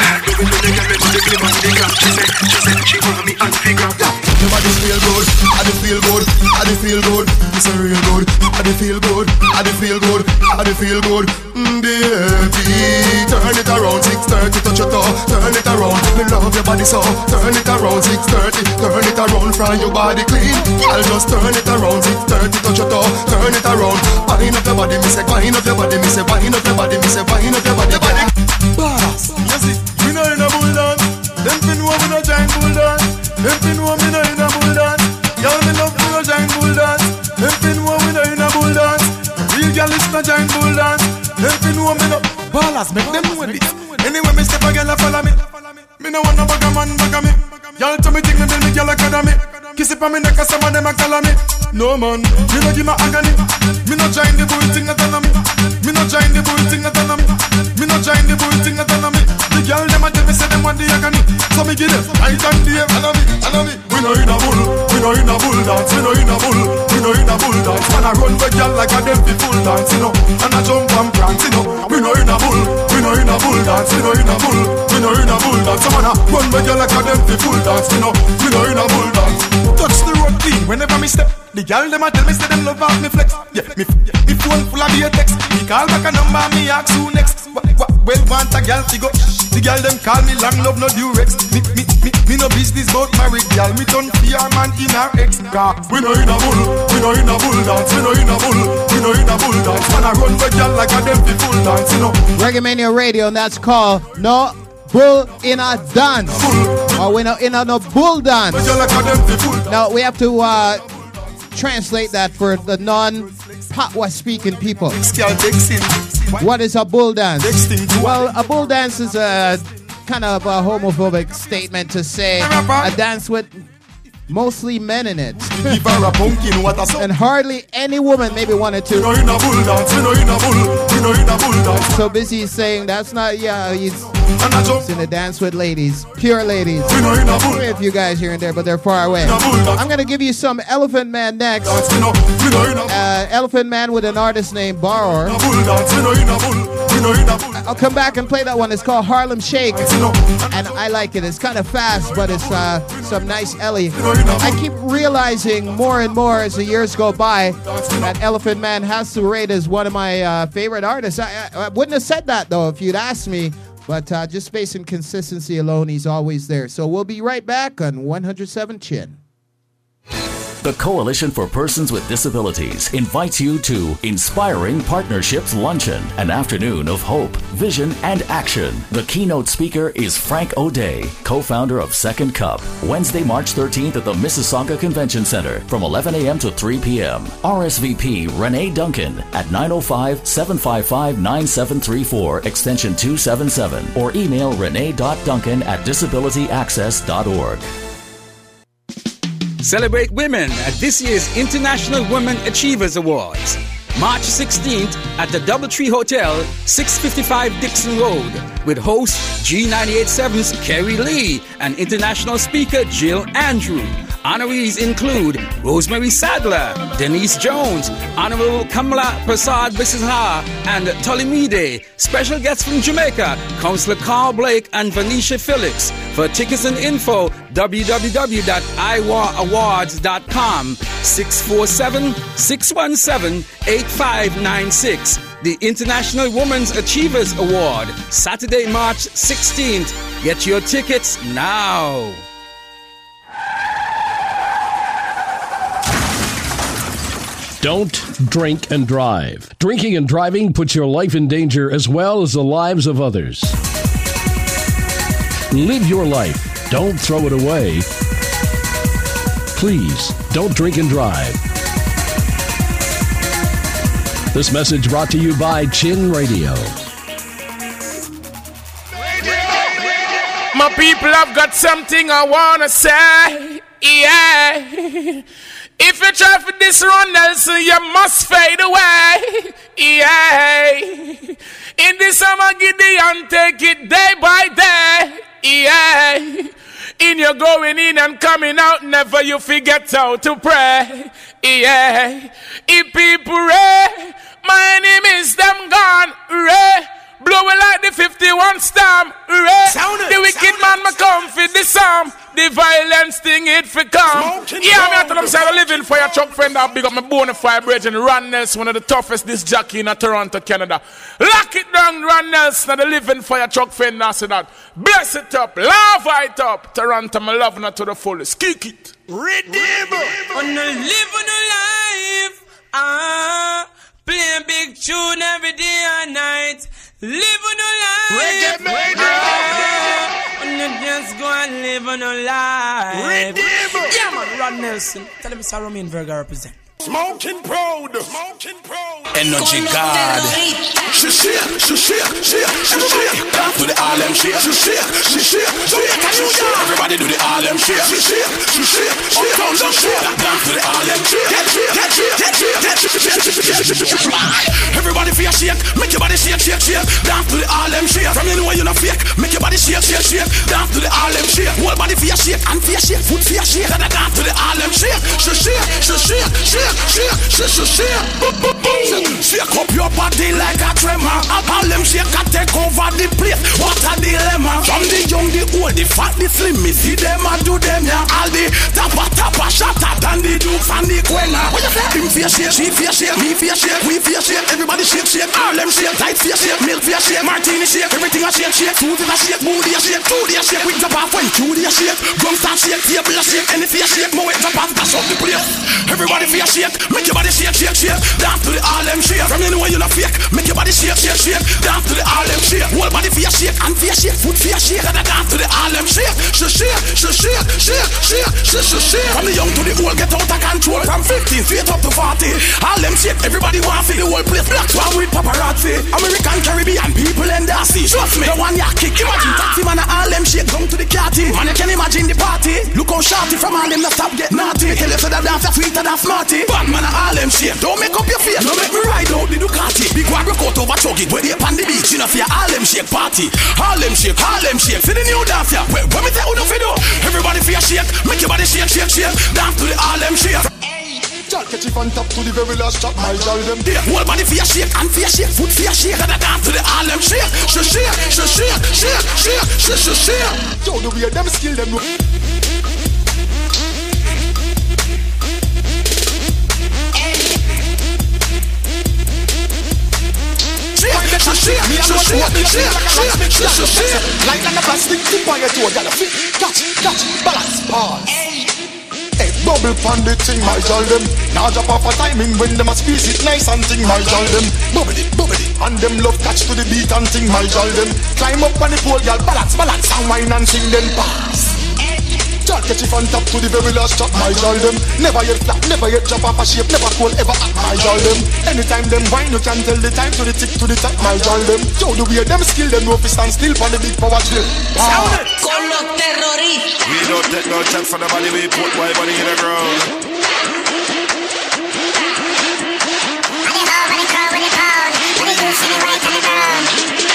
[SPEAKER 18] She said she want me and figure.
[SPEAKER 7] Your body feel good, I do feel good, I do feel good. It's a real good, I do feel good, I do feel good, I do feel good. Mm, baby, turn it around, six thirty, touch your toe. Turn it around, me love your body so. Turn it around, six thirty, turn it around, fry your body clean. I'll just turn it around, six thirty, touch your toe. Turn it around, wind up your body, me say, wind up your body, me say, wind up your body, me say, wind up your body, body.
[SPEAKER 18] Boss, you see, we know in a bull dance. Them fin know me no giant bull dance. Them fin know me no in a bull dance. Y'all me love me no giant bull dance. Them fin know me no in a bull dance. Real girl is no giant bull dance. Them fin know me no. Ballers make them know this. Anyway me step a girl a follow me. Me no want no bugger man bugger me. Y'all tell me think me build me girl academy. Kiss it on me neck 'cause some of them a call me. No man, me no give my agony. Me no join the bull thing that on me. Me no join the bull thing that on me. Me no join the bull thing that on me. The girl them a tell me say them want the agony. So me give them right and day. I love it, I love it. We no in a bull, we no in a bull dance. We no in a bull, we no in a bull dance. Man a run the girl like a them fi full dance, you know. And a jump and prance, you know. We no in a bull, we no in a bull dance. We no in a bull, we no in a bull dance. So man a run the girl like a them fi full dance, you know. We no in a bull dance. Touch the road clean whenever me step. The girl them a tell me say them love off me flex. Yeah, me me phone full of your text. Me call back a number, me ask who next. What, what, well want a girl to go. The girl them call me long love no durex. Me me me me no business about married girl. Me turn fear man in her ex car. We no in a bull, we no in a bull dance. We no in a bull, we no in a bull dance. Man a run the girl like a them fi full dance, you know.
[SPEAKER 13] Reggae Mania Radio, and that's called No Bull in a Dance. Or we no in a no bull dance. Now we have to uh, translate that for the non-Patwa speaking people. What is a bull dance? Well, a bull dance is a kind of a homophobic statement to say a dance with mostly men in it. And hardly any woman maybe wanted to. So busy saying that's not, yeah, he's, he's in a dance with ladies, pure ladies. Sorry if you guys here and there, but they're far away. I'm going to give you some Elephant Man next. Uh, Elephant Man with an artist named Borrower. I'll come back and play that one. It's called Harlem Shake. And I like it. It's kind of fast, but it's uh, some nice Ellie. I keep realizing more and more as the years go by that Elephant Man has to rate as one of my uh, favorite artists. I, I, I wouldn't have said that, though, if you'd asked me. But uh, just based on consistency alone, he's always there. So we'll be right back on one oh seven Chin.
[SPEAKER 19] The Coalition for Persons with Disabilities invites you to Inspiring Partnerships Luncheon, an afternoon of hope, vision, and action. The keynote speaker is Frank O'Day, co-founder of Second Cup. Wednesday, March thirteenth at the Mississauga Convention Center from eleven a.m. to three p.m. R S V P Renee Duncan at nine oh five, seven five five, nine seven three four, extension two seven seven, or email renee.duncan at disability access dot org.
[SPEAKER 20] Celebrate women at this year's International Women Achievers Awards. March sixteenth at the Doubletree Hotel, six fifty-five Dixon Road, with host G ninety-eight point seven's Kerry Lee and international speaker Jill Andrew. Honorees include Rosemary Sadler, Denise Jones, Honorable Kamala Prasad Visisha, and Tolimide. Special guests from Jamaica, Councillor Carl Blake and Venetia Phillips. For tickets and info, w w w dot i w a awards dot com, six four seven, six one seven, eight five nine six. The International Women's Achievers Award, Saturday, March sixteenth. Get your tickets now.
[SPEAKER 21] Don't drink and drive. Drinking and driving puts your life in danger as well as the lives of others. Live your life. Don't throw it away. Please, don't drink and drive. This message brought to you by Chin Radio.
[SPEAKER 3] My people have got something I wanna say, yeah. If you try for this run, Nelson, you must fade away, yeah. In the summer, Gideon, take it day by day, yeah. In your going in and coming out, never you forget how to pray, yeah. If people pray, my enemies them gone, ray. Blowing like the fifty-one storm, ray. The wicked man ma come for the psalm. The violence thing it for come. Yeah, me I tell them say I living for your truck friend. I big up my bonafide brethren, Ron Nelson, one of the toughest disc jockey in Toronto, Canada. Lock it down, Ron Nelson, the living for your truck friend. I say that. Bless it up, love it up. Toronto, my love not to the fullest. Kick it.
[SPEAKER 16] Redeemer. On the live on the life. Ah, play a big tune every day and night. Live on a life. Reggae, ah, and you just go and live on a life. Redeemer. Yeah, man, Ron Nelson. Tell him Sir Romain Verga represent.
[SPEAKER 3] Smoking proud, smoking proud.
[SPEAKER 17] Energy God. She shake, she shake, shake, she shake. Do the Harlem shake, she shake, she shake, shake. Everybody do the Harlem shake, she shake, she shake, shake. She shake, dance to the Harlem shake. Get shake, get shake, get shake. Everybody feel shake, make your body shake, shake, shake. Dance to the Harlem shake. From you know you're not fake, make your body shake, shake, shake. Dance to the Harlem shake. Whole body feel shake and feel shake, foot feel shake. Dance to the Harlem shake, she shake, she shake, shake. Shake, shake, shake, shake. Shake up your body like a tremor. All them shake and take over the place. What a dilemma. From the young, the old, the fat, the slim. Me see them and do them, yeah. All the tappa, tappa, shatter than the dukes and the quenna. What you say? Him fear shake, she fear shake, me fear shake, we fear shake. Everybody shake, shake. All them shake, tight fear shake, milk fear shake, martini shake. Everything a shake, shake. Food is a shake, booty a shake, booty a shake. Wings up off when cutie a shake. Drums start shake, table a shake. Any fear shake, more wings up off, dash up the place. Everybody fear shake. Make your body shake, shake, shake. Dance to the Harlem shake. From anywhere you're not fake. Make your body shake, shake, shake. Dance to the Harlem shake. Whole body fear shake and fear shake. Foot fear shake. Dance to the Harlem shake. Shake, shake, shake, shake, shake, shake, shake, shake, shake. From the young to the old, get out of control. From fifteen straight up to forty. Harlem shake. Everybody want to see the whole place. Black one with paparazzi. American, Caribbean people and Darcy. Trust me, the one ya kick. Imagine taxi man a Harlem shake. Come to the party. Man, you can imagine the party. Look how shorty from Harlem. Not stop get naughty. Tell you so that dance sweeter than smarty. Bad man a Harlem shake. Don't make up your face. Don't make me ride out the Ducati. Big one broke out over chug it. Where they up on the beach. You know for your Harlem shake party. Harlem shake, Harlem shake. See the new dance here. Where, where me tell you no fi do. Everybody for your shake. Make your body shake, shake, shake. Dance to the Harlem shake.
[SPEAKER 7] Y'all catch it on top to the very last chop. My y'all them
[SPEAKER 17] there. Whole body for your shake and for your shake. Foot for your shake. Dance to the Harlem shake. Shake, shake, shake, shake, shake, shake, shake, shake, shake.
[SPEAKER 7] Yo, the way them skill them.
[SPEAKER 18] Like a plastic tip on your toe, gotta fit, catch, catch, balance, pause. Hey, bubble pon the thing, my y'all them. Now drop off a timing when them a squeeze it nice and thing, my y'all them. Bubble it, bubble it, and them love catch to the beat and thing, my y'all them. Climb up on the pole, y'all balance, balance, and wine and sing them pass. Y'all catch it on top to the very last chop, my y'all them. Never yet flat, never yet drop off a shape, never cool, ever at my y'all them. Anytime them wine, you can tell the time to the tick to the top, my y'all them. Yo, the way them skill, them know fi stand still for the big power drill.
[SPEAKER 16] Sound it! Con los terroristas.
[SPEAKER 17] We don't take no chance for the body, we put white body in the ground. What do you see the right on the ground?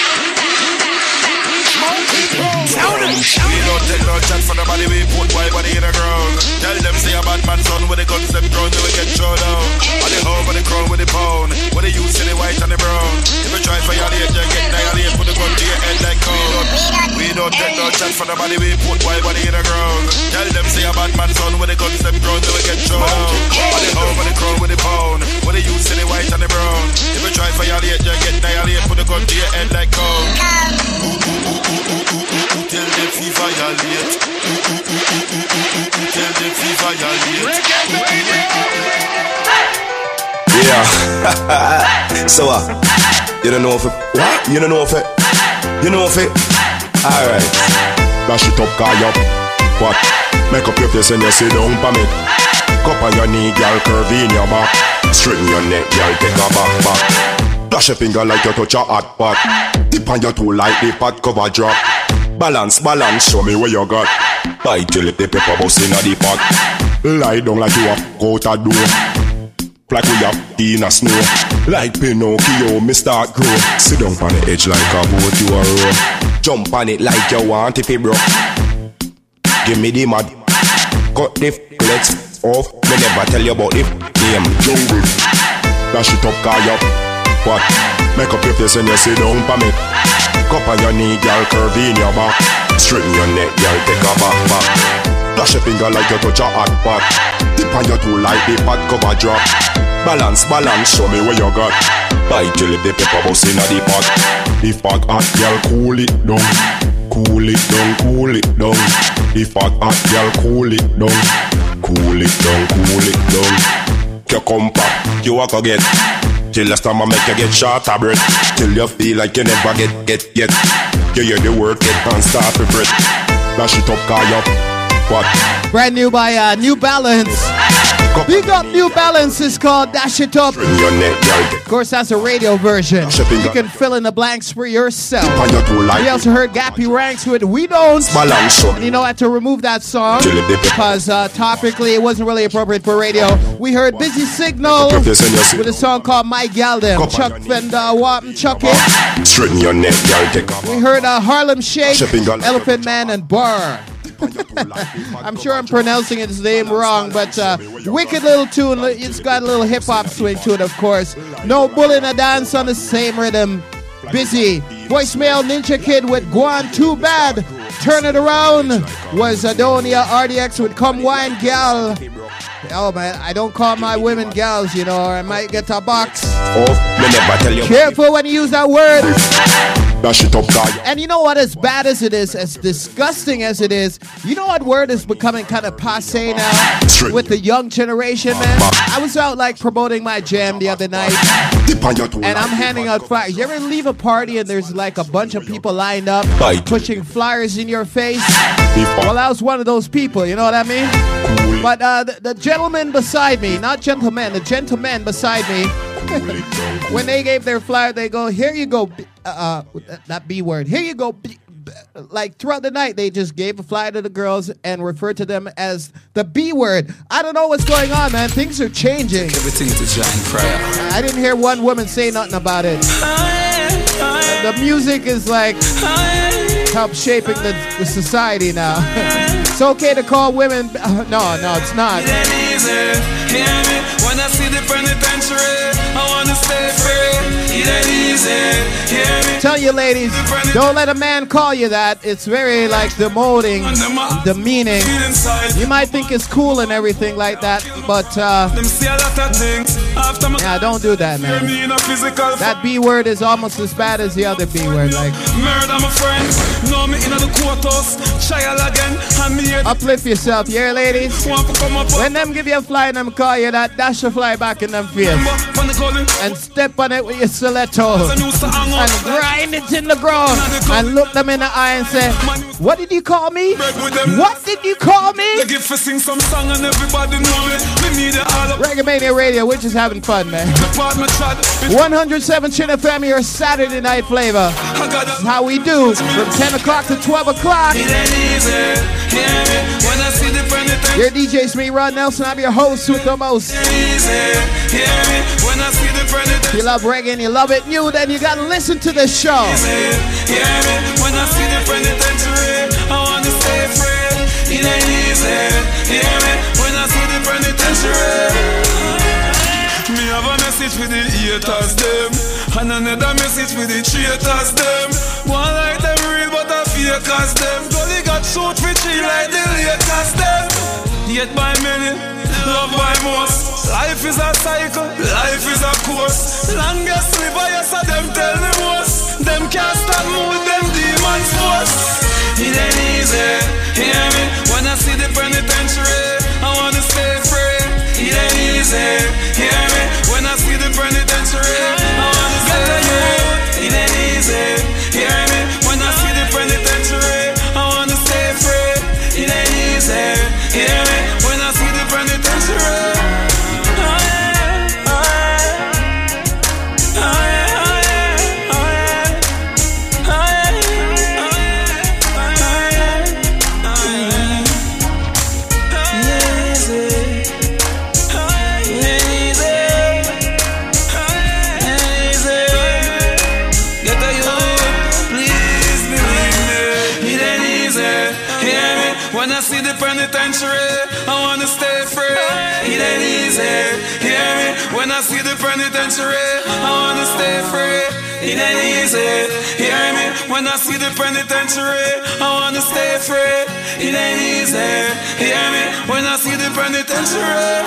[SPEAKER 17] We don't take no chance for the body, we put white body in the ground. Tell them say a bad man son with the guns them ground, they will get showed down. On the hoe, on the crown, with the pound. What they use, see the white and the brown. If you try for your late, you get diarrhea, put the gun to your head like cold. We don't take no chance for the body, we put white body in the ground. Tell them say a bad man son with the guns them ground, they will get showed down. On the hoe, on the crown, with the pound. What they use, see the white and the brown. If you try for your late, you get diarrhea, put the gun to your head like cold. Ooh, ooh, ooh, ooh, ooh, ooh, ooh. Tell them fi violate. Tell them fi violate.
[SPEAKER 8] So what? You don't know if it. What? You don't know if it. You know if it. Alright.
[SPEAKER 7] Dash it up, call up. What? Make up your face and you sit down for me. Cup on your knee, girl, curve in your back. Straighten your neck, girl, take a back, back. Dash your finger like you touch a hot pot. Dip on your toe like the pot cover drop. Balance, balance, show me where you got. Bite till it the pepper bust in the pot. Lie down like you have out a door. Like we have in a snow. Like Pinocchio, me start grow. Sit down on the edge like a boat you a row. Jump on it like you want if it broke. Give me the mud. Cut the f***lets off. Me never tell you about the f***game jungle. Dash it up, call up. What? Make up your face and you sit down for me. Cup on your knee, girl, curve in your back. Straighten your neck, girl, take a back, back. Dash your finger like you touch a hot pot. Dip on your toe like the pot cover drop. Balance, balance, show me where you got. Bite till the pepper bust in the pot. If pot hot, girl, cool it down. Cool it down, cool it down. If pot hot, girl, cool it down. Cool it down, cool it down. You come back, you walk again. Till last time I make you get short of breath. Till you feel like you never get, get, get. You hear the word, get and start to breath. Dash it up, call up. What?
[SPEAKER 13] Brand new by uh, New Balance. Big up New Balance is called Dash It Up. Of course, that's a radio version. You can fill in the blanks for yourself. We also heard Gappy Ranks with We Don't. And you know, I had to remove that song because uh, topically it wasn't really appropriate for radio. We heard Busy Signal with a song called My Gal Dem. Chuck Fender, Wapton, Chuck It.
[SPEAKER 7] Straighten your neck, girl.
[SPEAKER 13] We heard uh, Harlem Shake, Elephant Man, and Bar. I'm sure I'm pronouncing his name wrong, but uh, wicked little tune. It's got a little hip hop swing to it, of course. No Bull in a Dance on the same rhythm. Busy. Voicemail Ninja Kid with Guan Too Bad. Turn It Around was Adonia R D X with Come Wine Gal. Oh man, I don't call my women gals, you know, or I might get a box.
[SPEAKER 8] Oh,
[SPEAKER 13] careful when you use that word.
[SPEAKER 7] Dash it up, guy.
[SPEAKER 13] And you know what, as bad as it is, as disgusting as it is, you know what word is becoming kind of passe now with the young generation, man? I was out like promoting my jam the other night, and I'm handing out flyers. You ever leave a party and there's like a bunch of people lined up pushing flyers in your face? Well, I was one of those people, you know what I mean? But uh, the, the gentleman beside me, not gentlemen, the gentleman beside me, when they gave their flyer, they go, here you go, uh, uh, that B word, here you go. B, b, like throughout the night, they just gave a flyer to the girls and referred to them as the B word. I don't know what's going on, man. Things are changing.
[SPEAKER 1] Everything to giant prayer.
[SPEAKER 13] I didn't hear one woman say nothing about it. The music is like help shaping the, the society now. It's okay to call women. Uh, no, no, it's not.
[SPEAKER 1] When I see the penitentiary, I wanna stay free. It ain't easy.
[SPEAKER 13] Tell you ladies, don't let a man call you that. It's very like demoting, demeaning. You might think it's cool and everything like that, but uh, yeah, don't do that, man. That B word is almost as bad as the other B word. Like, uplift yourself, yeah, ladies. When them give you a fly and them call you that, dash a fly back in them face and step on it with your stiletto and grind it in the ground and look them in the eye and say, what did you call me? What did you call me? Reggae Mania Radio, we're just having fun, man. one oh seven Chin F M, your Saturday night flavor. That's how we do from ten o'clock to twelve o'clock. Your D J's me, Ron Nelson. I'm your host with the most. If you love reggae and you love it new, then you gotta listen to this show.
[SPEAKER 1] When I see the penitentiary, I wanna stay free. It ain't easy. Hear me? When I see the penitentiary. Me have a message for the haters them, and another message for the traitors them. One like them real, but I fake as them. Gully got shoot for three like the latest them. Yet by many, love by most. Life is a cycle, life is a course. Longest live I yes, them tell me most. Them can't stop move, them demons force. It ain't easy, hear me? When I see the penitentiary, I wanna stay free. It ain't easy, hear me? When I see the penitentiary, I wanna I see the penitentiary, I wanna stay free. It ain't easy, hear me? When I see the penitentiary, I wanna stay free. It ain't easy, hear me? When I see the penitentiary, I wanna stay free. It ain't easy, hear me? When I see the penitentiary.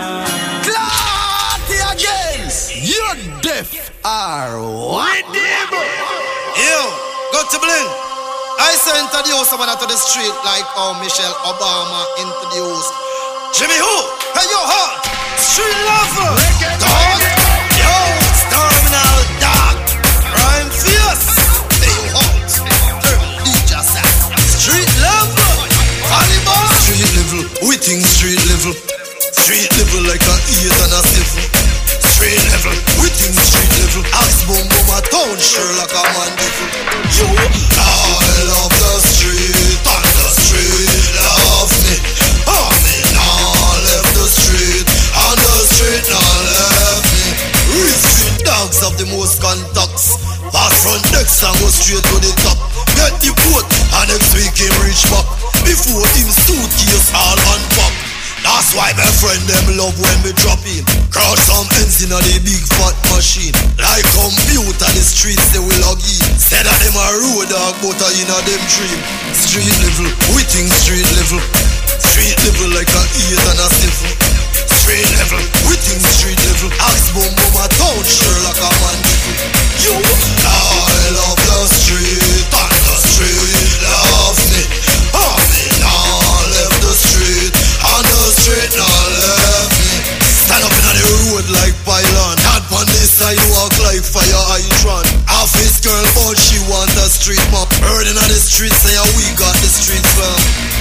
[SPEAKER 9] Clarty again! You're deaf or what?
[SPEAKER 5] Yo, go to Blin. I say introduce someone to the street like how Michelle Obama introduced Jimmy Who? Hey yo, huh? Street lover. Dog. Yo, Terminal Dog. Rhyme fierce. Hey yo, hot. D J Sack. Street level. Volleyball. Street level. We think street level. Street level like a eight and a seven. Street level. We think street level. Ask boom boom a town Sherlock a man devil. You. I love the street. On the street love me. Oh me now left the street. On the street now left me. Real street dogs have the most contacts. Pass front decks and go straight to the top. Get the boat and next week him reach back. Before him suitcase all unpack. That's why my friend them love when me drop in. Crouch some ends in a the big fat machine. Like computer the streets they will log in. Said that them a road dog but a in a them dream. Street level, we think street level. Street level like a eight and a seven. Street level, we think street level. Ask boom boom a town Sherlock a man devil. You, I love the street. On the street love me. Oh me now left the street. On the street now left me. Stand up in the road like pylon. Hand on this side walk like fire hydrant. Half his girl but she want a street map. Heard in the streets say we got the streets well.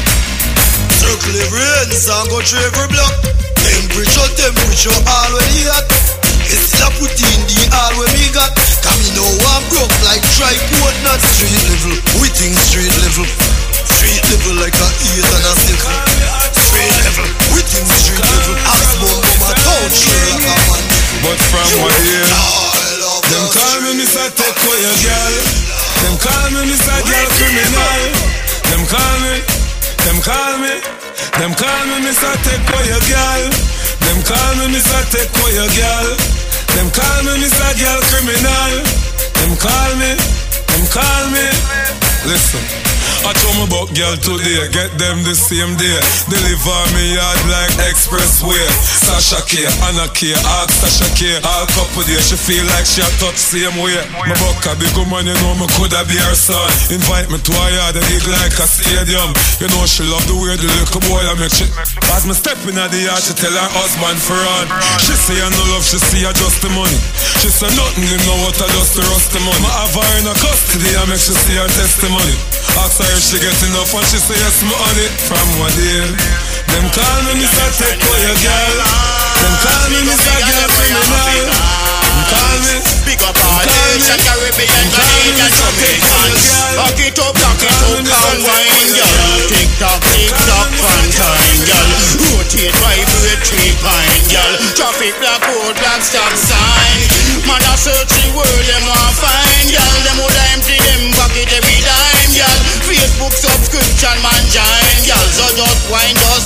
[SPEAKER 5] Circle every ends and go through every block. Temperature, temperature already hot. It's still a put in the all where me got. Cause me know I'm broke like tripod not street level. We think street level. Street level like a eight and a seven. Street level, we think street level. Ask boom boom a town Sherlock a man.
[SPEAKER 1] But from what year? Them call me Mister Take away your girl. Them call me Mister Girl Criminal. Them call me, them call me, them call me Mister Take away your girl. Them call me Mister Take away your girl. Them call me Mister Girl Criminal. Them call me, them call me. Listen. I told me about girl today, get them the same day. Deliver me yard like expressway. Sasha K, Anna K, ask Sasha K. All couple days, she feel like she a touch same way. My buck a big woman, you know me coulda be her son. Invite me to her yard, and big like a stadium. You know she love the way the little boy I make shit. As me step in at the yard, she tell her husband for run. She say I no love, she see her just the money. She say nothing, you know what I just the rust the money. I have her in a custody, I make she see her testimony. Ask her if she get enough and she say yes, me on it. From what day? Them call me Mister Take away your girl. Them call me Mister Girl Criminal. Them call me,
[SPEAKER 3] Big up all Asian, Caribbean, Canadian, Jamaicans. Back it up, back it up, and wine, girl. Tick tock, tick tock, fun time, girl. Rotate, vibrate, three pine, girl. Traffic black road, black stop sign. Man a search the world, them want find, girl. Them woulda empty them pocket every dime, girl. Facebook subscription, man, join, girl. So just wine, just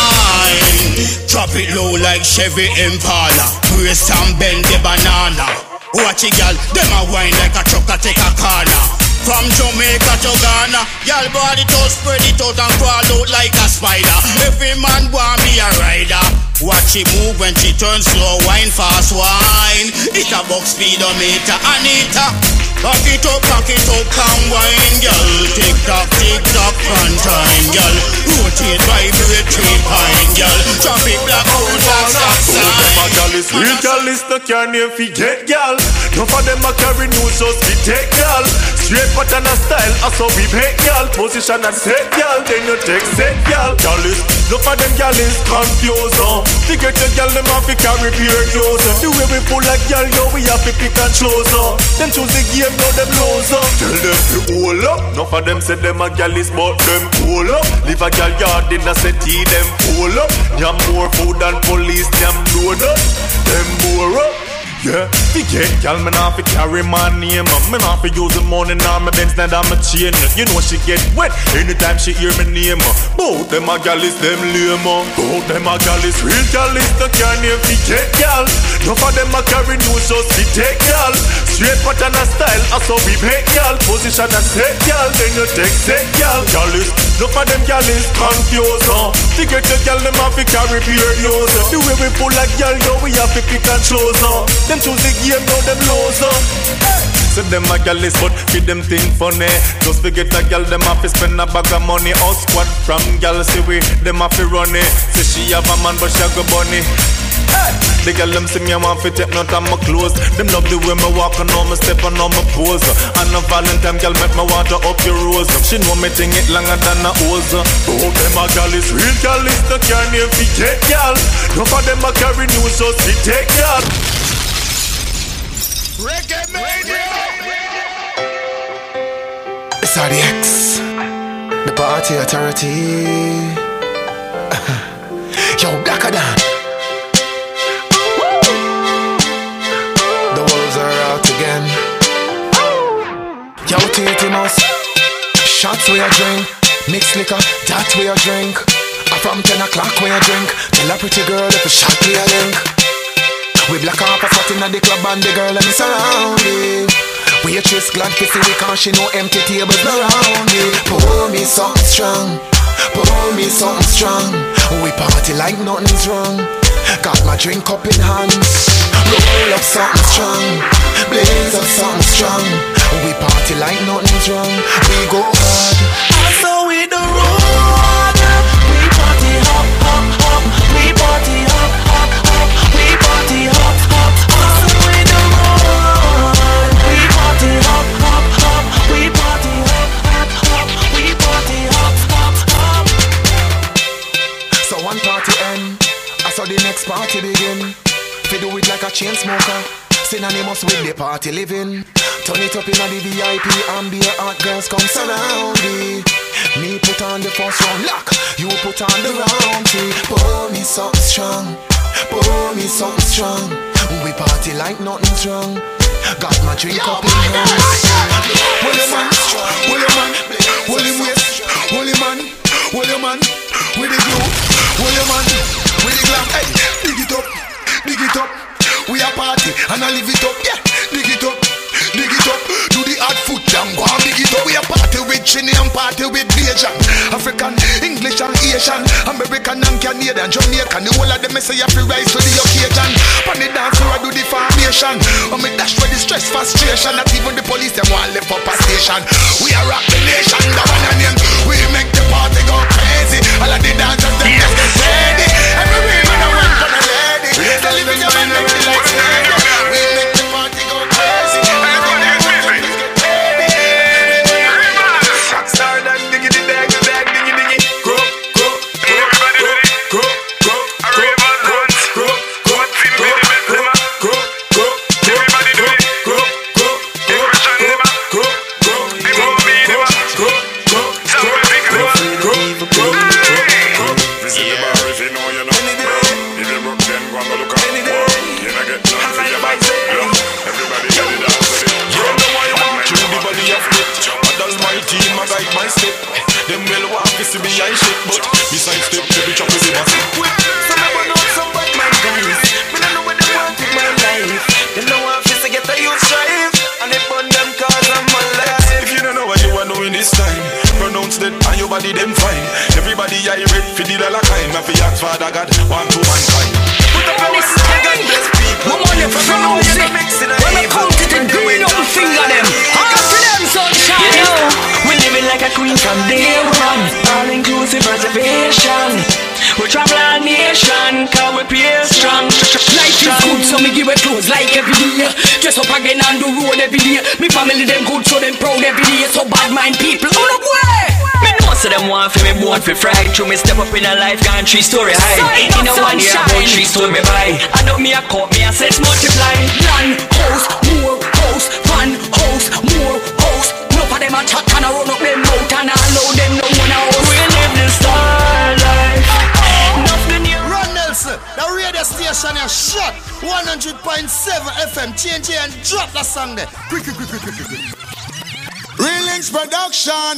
[SPEAKER 3] wine. Drop it low like Chevy Impala. Brace and bend the banana. Watch it, girl. Them a wine like a trucker take a corner. From Jamaica to Ghana, y'all body to spread it out and crawl out like a spider. Every man want be a rider. Watch it move when she turns slow, wine fast wine. It a box speedometer, Anita. Back it up, back it up, come wine, girl. Tick tock, tick tock, fun time, girl. Rotate, vibrate, three pine, girl. Traffic black, road, black stop sign.
[SPEAKER 18] Them a gal is real gal is no can name fi get gal. None of them a carry news just fi take gal. Straight pattern and style, I saw we make gal. Position and set gal, then you take set gal. Gal is, none of them gal is confused. Uh. To get your gal, them have to carry pure news. The way we pull a gal, yo, we have to pick and choose. Uh. Them choose the game, now them lose. Uh. Tell them to hold up. None of them say them a gal is, but them hold up. Leave a gal yard in a city, them pull up. Yam more food than police, them load up. Them more up. Yeah, fi get gal, me nah fi carry my name. Me nah fi use the money now, my Benz now that me chain. You know she get wet anytime she hear me name. Both them a gal is them lame. Both them a gal is real gal is the can name fi get gal. None of them a carry news just fi take gal. Straight pattern and style, I saw we make gal. Position and set gal, then you take set gal. Gal is, none of them gal is confused. Uh. Fi get the gal, them a fi carry beard nose. The way we pull like gal, yo, we have to pick and choose. Uh. Them choose the game, now them lose. Uh. Hey. So them a gal is but feed them thing funny. Just forget a gal, them have to spend a bag of money. All squad from gal see we, them have to run it. Say she have a man but she go bunny. Hey. The gal them see me, I want to take note of my clothes. Them love the way me walk and how me step and how me pose. And a Valentine gal make me water up your rose. She know me thing it longer than a hose. Both them a gal is real gal is the can name fi get gal. None of them a carry news just fi take gal.
[SPEAKER 3] Reggae Mania.
[SPEAKER 14] It's R D X, the party authority. Yo, Blacker Dan. The wolves are out again. Yo, Titty Mouse. Shots we a drink, mixed liquor, that we a drink. From ten o'clock we a drink. Tell a pretty girl if a shot we a link. We black up a spot in the club and the girl and me surround me. Waitress glad to see we cause she know empty tables around me. Pour me something strong, pour me something strong. We party like nothing's wrong. Got my drink up in hands. Roll up something strong, blaze up something strong. We party like nothing's wrong. We go hard. Also we the road. We party hop, hop, hop. We party hop, hop, hop. We party hop, hop, hop. Also we the road. We party hop, hop, hop. We party hop, hop, hop. We party hop, hop, hop. So one party end, I saw the next party begin. We do it like a chain smoker, synonymous with the party living. Turn it up in a the V I P and be a hot girls come surround me. Me put on the first round lock, you put on the round three. Pour me something strong, pour me something strong. We party like nothing's wrong. Got my drink up in hands. Hold your man, hold your man, hold him waist, hold him man, hold your man, with the glue, hold your man, with the glam. Hey, dig it up, dig it up. We a party and I live it up, yeah. Dig it up, dig it up. Do the hard foot jam, go and dig it up. We a party with Trini and party with Bajan, African, English and Asian, American and Canadian, Jamaican. The whole of them say you have to rise to the occasion. On the dance floor I do the formation. On me dash for the stress, frustration. Not even the police them want left up a station. We are rock the nation, the one and name. We make the party go crazy. All of the dancers them just get ready. Every woman I want for the lady. They live in the man make the lights steady. We make the party go crazy. Rockstar that diggy the bag, the bag, diggy diggy. Grow, grow, grow, grow, grow, grow, grow, grow, grow, grow, grow, grow, grow, everybody do it. Grow, grow, grow, grow, grow, grow, grow, grow, grow, grow, grow, grow, grow. Visit the bar if you know you know. If you broke then go and look at the wall. You not get none for your back. Everybody get it out with it. You know why you want to the body of it. That's my team, I guide my step. Them well walk to see me I shit, but besides step, every chop is in my step. Some never know some but my guys. We don't know what they want in my life. Them know what to get a youth strive, and they burn them cause I'm alive. If you don't know what you are doing this time, pronounce that and your body them fine. Everybody I read for the dollar kind. I feel ask Father God, one to mankind. Put up your stand and bless people. Woman, you're frozen. When I come to the green up finger them. Sunshine. You know, we living like a queen from day one. All inclusive reservation. We travel our nation, cause we pay strong.
[SPEAKER 10] Life is good, so me give it clothes like every day. Dress up again on the road every day. Me family them good, so them proud every day. So bad mind people, on the way.
[SPEAKER 15] Me know so them want for me born for fried. Through me step up in a life, gone three story high. In a one year, about three story me buy. I know me a cut, me a set multiply.
[SPEAKER 10] Land, house, more house, van, house, more house. No for them a chat and a run up them out and a allow them no one house.
[SPEAKER 15] We live the star life.
[SPEAKER 5] Run Nelson, the radio station is shut. one hundred point seven F man. Change it and drop that song there. Quick, quick, quick, quick, quick, quick.
[SPEAKER 4] Real Links Production.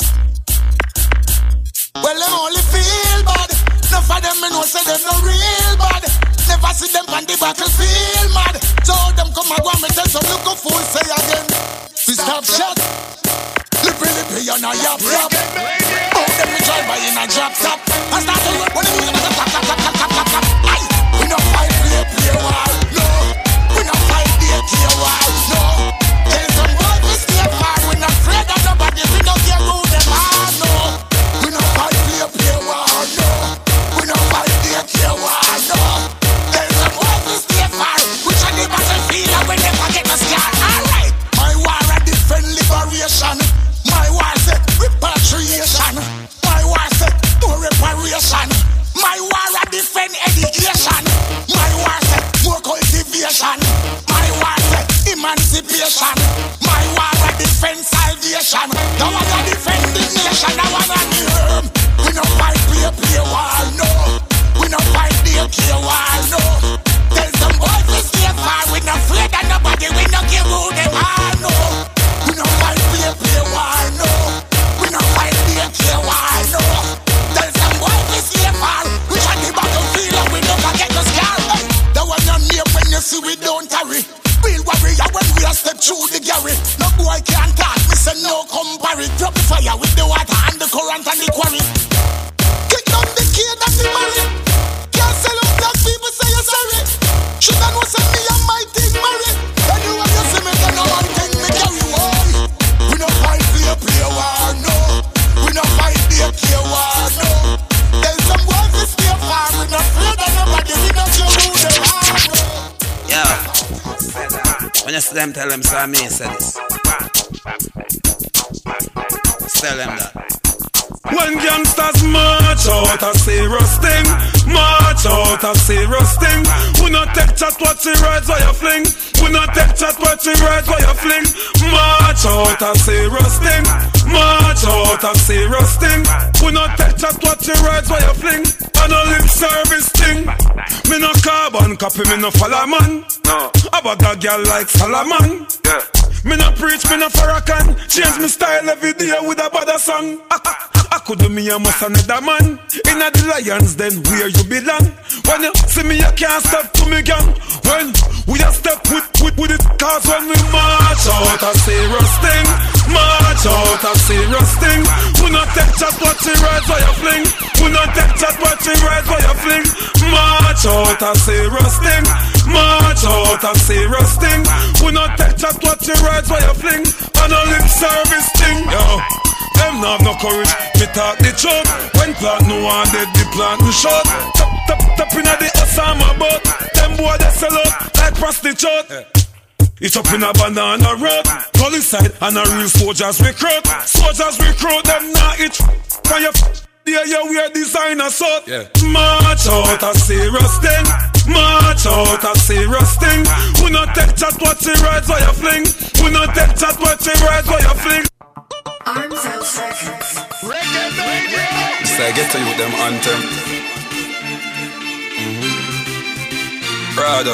[SPEAKER 4] Well, them only feel bad. Enough of them, me know, say them no real bad. Never see them on the battlefield mad. So them come and go and me tell some look a fool say again. We stop shot. Lippy lippy on a yap yap. Oh, them me drive by in a drop top. I start to run when they do the tap tap tap tap tap tap tap. Aye, we no fight play play war. No, we no fight play play war. No, tell some boys we stay far. We not afraid of nobody. We no care who them are. No, we no fight play play war. No, we no fight play play war. No, tell some boys we stay far. We shall the battlefield and we never get a scar. Alright, my war a defend liberation. My war say repatriation. My war say no reparation. My war a defend education. My war say more cultivation. My war say emancipation. My war a defend salvation. Now I a defend the nation. Now I a name. We no fight play play war, no. We no fight play play war, no. Tell some boys we stay far. We no afraid of nobody. We no give who them are, no. We no fight play play war, no. We no fight play play war, no. Tell some boys we stay far. We shall the battlefield and we never get the scar. That one your name when you see we don't tarry. Real warrior when we a step through the Gary. No boy can't talk, me say no compare. Drop the fire with the water and the current and the quarry. Kick down the kid and the marry. Can't sell out black people say you're sorry. Should I know say me and my thing marry. Anyone you see me then no one thing me carry on. We no fight play play war, no. We no fight play play war, no. There's some boys we stay far. We no afraid of nobody. We no care who they are, no.
[SPEAKER 11] Yeah. When you see them, tell them, so me say this. Tell them that.
[SPEAKER 1] When gangsters march out a serious thing, march out a serious thing. We not take chat what you ride while you fling. We not take chat what you ride while you fling. March out a serious thing, march out a serious thing. We not take chat what you ride while you fling. On a lip service thing. Me no carbon copy, me no follow man. No, about a girl like Solomon. Yeah. Me no preach, me no Farrakhan. Change me style every day with a bad song. I, I, I could do me a must another man. In a the Lions, then where you belong. When you see me, you can't step to me gang. When we a step with, with, with it, cause when we march out a serious thing, march out a serious thing. We not take chat what you ride for your fling. We not take chat what you ride for your fling. March out a serious thing, march out a serious thing. We not take chat what you ride for your fling. On a lip service thing, yo. Them not have no courage, me talk the truth. When plant no one dead, the plant no short. Tap, tap, tap in the Osama boat. Them boy they sell out like prostitute. It's up in a banana road. Police side and a real soldiers recruit. Soldiers recruit, them not it. Can you yeah, yeah, we are designer suit. Yeah. March out a serious thing. March out a serious thing. We not take chat what you ride for your fling. We not take chat what you ride for your fling.
[SPEAKER 22] Arms out seconds.
[SPEAKER 1] Reggae, baby.
[SPEAKER 8] So I get to you with them anthem. Mm-hmm. Brother.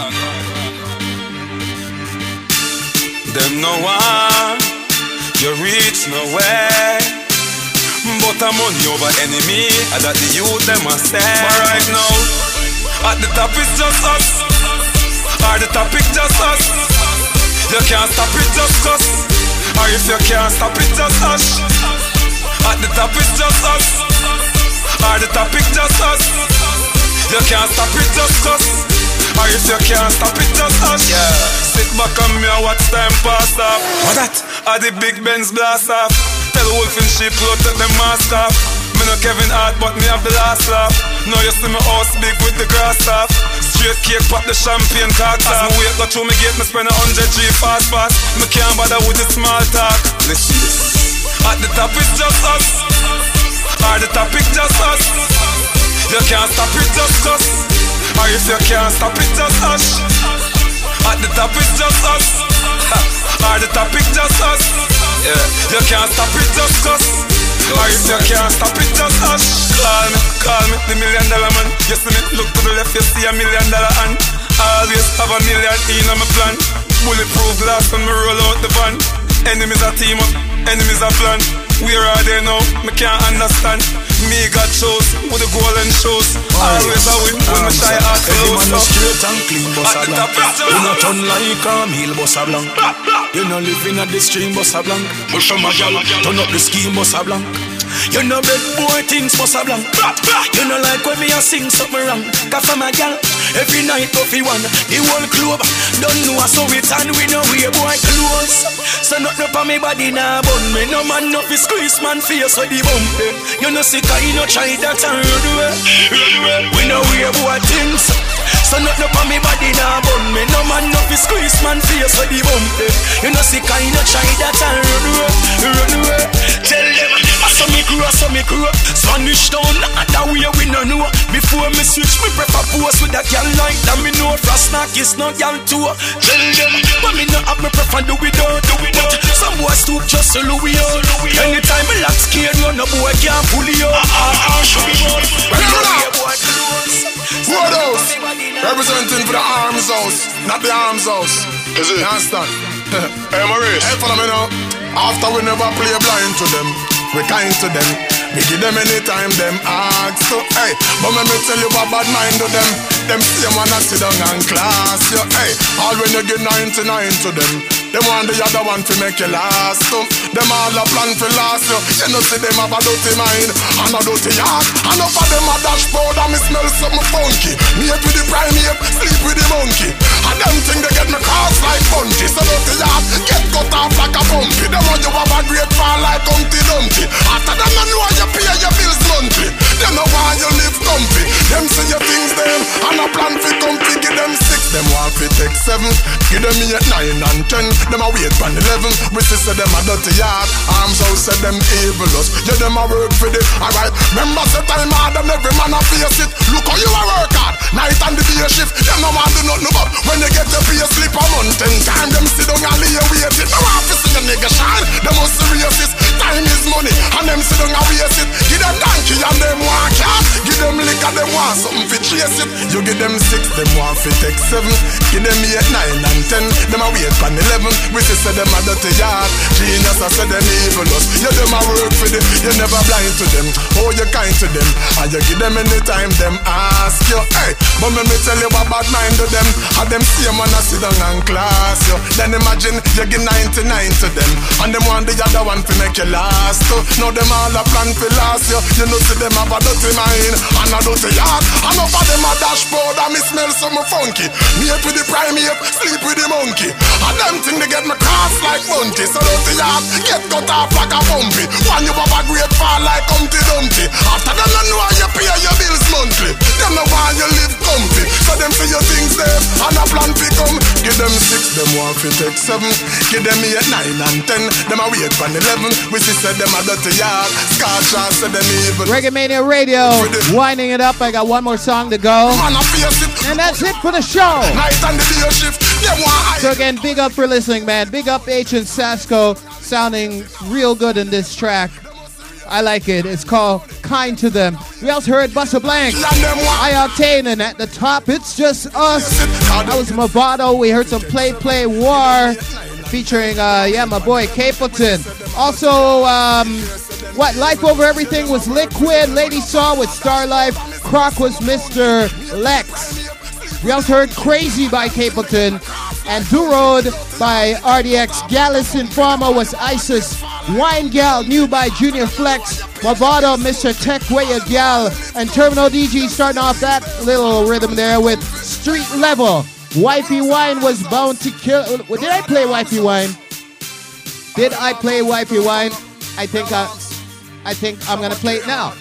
[SPEAKER 8] Them no one, you reach nowhere. But I'm money over enemy, and that the youth them must stay. But right now, at the top it's just us. Or the topic just us. You can't stop it just us. Or if you can't stop it, just hush. At the top it's just us. Or the topic just us. You can't stop it, just us. Or if you can't stop it, just hush. Yeah. Sit back on me and watch time pass off. What that? Are the big Benz blast off. Tell Wolf and Sheep Road take them mask off. Me no Kevin Hart but me have the last laugh. Now you see me house big with the grass off. Straight cake pop the champagne cock off. As me wait go through me gate me spend a hundred G fast fast. Me can't bother with the small talk. Listen this. At the top it's just us. Or the topic just us. You can't stop it just us. Or if you can't stop it just hush. At the top it's just us. Or the topic just us. Yeah. You can't stop it just us. Or if you can't stop it just hush. Call me, call me, the million dollar man. You see me, look to the left, you see a million dollar hand. Always have a million in on my plan. Bulletproof glass when me roll out the van. Enemies are team up, enemies are plan. Where are they now? Me can't understand. Me got shows with the golden shows. Always a win when me shy out close.
[SPEAKER 2] Every man is straight and clean, boss a blank. You not turn like a meal, boss a blank. You not living at the stream, boss a blank. But from a gal, turn up the scheme, boss a blank. You know bad boy things, boss a blank. You know like when me a sing something wrong. Cause from a gal, every night coffee one. The whole club don't know so it's and we know we boy close. So nothing for me body nah bun me. No man no fi squeeze man face so the bump. You know sick I no try that and run away. We know we boy things. So nothing for me body nah bun me. No man no fi squeeze man face so the bump. You know sick I no try that and run away. Run away. Tell them I saw me grow, I saw me grow. Spanish town, that way we no know. Before me switch, me prefer pose with a girl like that. Me know frost knock is no girl too. Tell them, but me no have me prefer do it out, do it out. Some boys stoop just to Louis out. Anytime me lock scared, run a boy can't pull you out. Ah ah, show me more.
[SPEAKER 18] What else? Representing for the arms house, not the arms house. Is it? You understand? Hey, Maurice. Hey, follow me now. After we never play blind to them, we kind to them. We give them anytime them ask so, hey, but let me tell you what bad mind to them. Them same one that sit down and class you, hey. All when you get ninety-nine to them, them want the other one to make you last so, them all a plan for last you. You know see them have a dirty mind and a dirty heart. And up of them a dashboard and me smell something funky. Me up with the primate, sleep with the monkey. And them think they get me cross like Bunty. So dirty heart, get cut off like a bumpy. Them want you have a great fall like Humpty Dumpty. After them I know you pay your bills monthly. Them no want you live comfy. Them say your things them and a plan for comfy. Give them six, them want fi take seven. Give them eight, nine and ten. Them a wait for eleven. We say them a dirty yard. Arms out say them evil us. Yeah them a work for it. Alright. Remember say time hard and every man a face it. Look how you a work hard. Night and the day shift. Them no want do nothing but when you get your pay slip a month. Ten time them sit down and lay wait it. No want to see the nigga shine. Them must serious it. Time is money and them sit down and waste it. Give them donkey and them want cat. Give them liquor them want something fi chase it. You give them six, them want fi take seven. Give them eight, nine and ten. Them a wait for eleven. We say them a dirty yard. Genius I say them evil us. You them a work for them. You never blind to them. Oh you kind to them. And you give them anytime them ask you. Hey, but me me tell you what bad mind to them. And them same one a sit down and class you. Then imagine you give ninety-nine to them. And them want the other one to make you last too. Now them all a plan for last you. You know see them have a dirty mind and a dirty heart. And up of them a dashboard and me smell something funky. Me up with the primate, sleep with the monkey. And them think they get me cross like Bunty. So dirty heart, get cut off like a bumpy. One you have a great fall like Humpty Dumpty. After them you know you pay your bills monthly. Them no want you live comfy. So them see your things them and a plan fi come. Give them six, them want fi take seven. Give them eight, nine and ten. Them a wait for eleven. We see say them a dirty yard. Scarshot say them evil.
[SPEAKER 13] Reggae Mania Radio, winding it up. I got one more song to go. And that's it for the show.
[SPEAKER 18] Night and the day shift.
[SPEAKER 13] So again, big up for listening, man. Big up H and Sasko, sounding real good in this track. I like it. It's called Kind to Them. We also heard Busta Blank, I Octane, and at the top, It's Just Us. That was Movado. We heard some Play Play War featuring, uh, yeah, my boy Capleton. Also, um, what, Life Over Everything was Liquid. Lady Saw with Star Life. Croc was Mister Lex. We also heard Crazy by Capleton. And Durod by R D X. Gallus Informa was Isis. Wine Gal, new by Junior Flex. Movado, Mister Tech Way Gal. And Terminal D G starting off that little rhythm there with Street Level. Wifey Wine was Bound to Kill. Did I play Wifey Wine? Did I play Wifey Wine? I think I, I think I'm gonna play it now.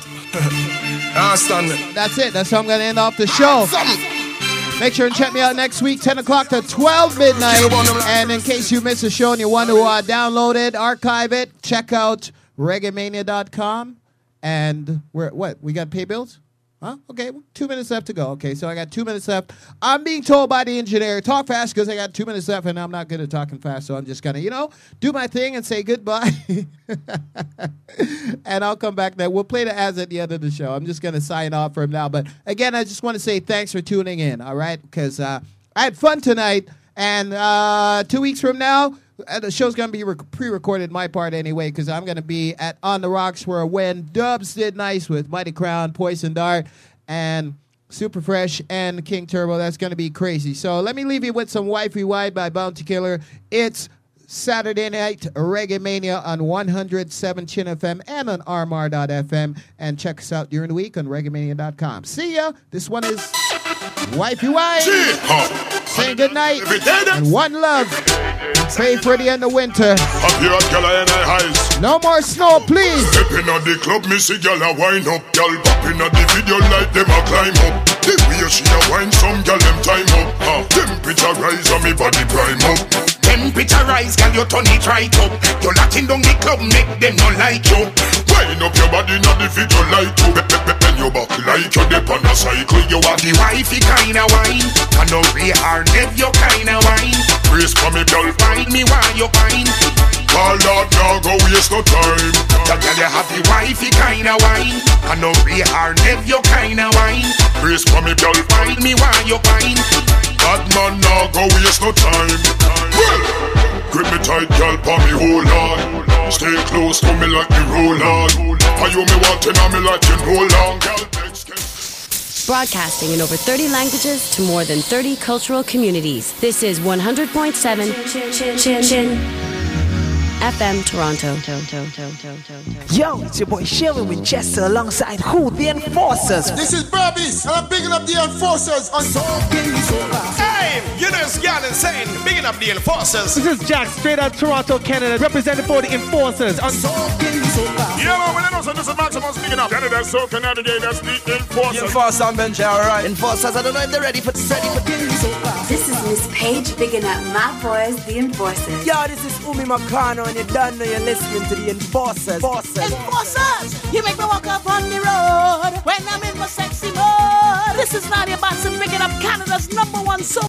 [SPEAKER 13] That's it. That's how I'm gonna end off the show. Make sure and check me out next week, ten o'clock to twelve midnight. And in case you miss a show and you want to uh, download it, archive it, check out reggae mania dot com. And we're, what? We got pay bills? Huh? Okay, two minutes left to go. Okay, so I got two minutes left. I'm being told by the engineer, talk fast because I got two minutes left and I'm not good at talking fast. So I'm just going to, you know, do my thing and say goodbye. And I'll come back then. We'll play the ads at the end of the show. I'm just going to sign off for him now. But again, I just want to say thanks for tuning in, all right? Because uh, I had fun tonight, and uh, two weeks from now, uh, the show's going to be re- pre-recorded, my part anyway, because I'm going to be at On the Rocks where when Dubs did nice with Mighty Crown, Poison Dart, and Super Fresh and King Turbo. That's going to be crazy. So let me leave you with some Wifey Wide by Bounty Killer. It's Saturday night Reggae Mania on one oh seven Chin F M and on R M R dot F M. And check us out during the week on reggae mania dot com. See ya. This one is Wifey Wide. Saying good night and one love. Pray for the end of winter. No more snow, please.
[SPEAKER 6] Stepping at the club, me see gyal a wind up. Gyal popping at the video like them a climb up. The way she a wine, some gyal them time up. Uh, temperature rise and me body prime up. Temperature rise, gyal you turn it right up. You locking down the club, make them not like you. Wind up your body, not the video like you. Bend your back like you dip on a cycle. You are the wifey kind of wine. I know we are never your kind of wine. Praise for me, girl, find me while you find. Call out now, go waste no time. That girl, you have the wifey kind of wine. I know we are never your kind of wine. Praise for me, girl, find me while you find. Bad man now, go waste no time. Well, grip me tight, girl, pa me hold on. Stay close to me like me roll on. For you me wanting on me like you hold on, girl.
[SPEAKER 12] Broadcasting in over thirty languages to more than thirty cultural communities. This is one hundred point seven Chin Chin Chin Chin F M Toronto.
[SPEAKER 23] Yo, it's your boy Sherwin Winchester alongside who? The Enforcers.
[SPEAKER 3] This is Barbies, and I'm bigging up the Enforcers on
[SPEAKER 24] Hey, you know this girl insane, bigging up the Enforcers.
[SPEAKER 25] This is Jack, straight out Toronto, Canada, representing for the Enforcers on
[SPEAKER 6] Yeah, man, when I know so this is Maximus bigging up. Canada, so Canada, that's the Enforcers.
[SPEAKER 24] Enforcers on bench, alright.
[SPEAKER 23] Enforcers, I don't know if they're ready for ready for
[SPEAKER 22] This is Miss Paige bigging up my boys, the Enforcers.
[SPEAKER 23] Yo, this is Umi Makano, and you don't know you're listening to the Enforcers. Enforcers.
[SPEAKER 26] Enforcers, you make me walk up on the road when I'm in my sexy mode. This is Nadia Batson picking up Canada's number one soul.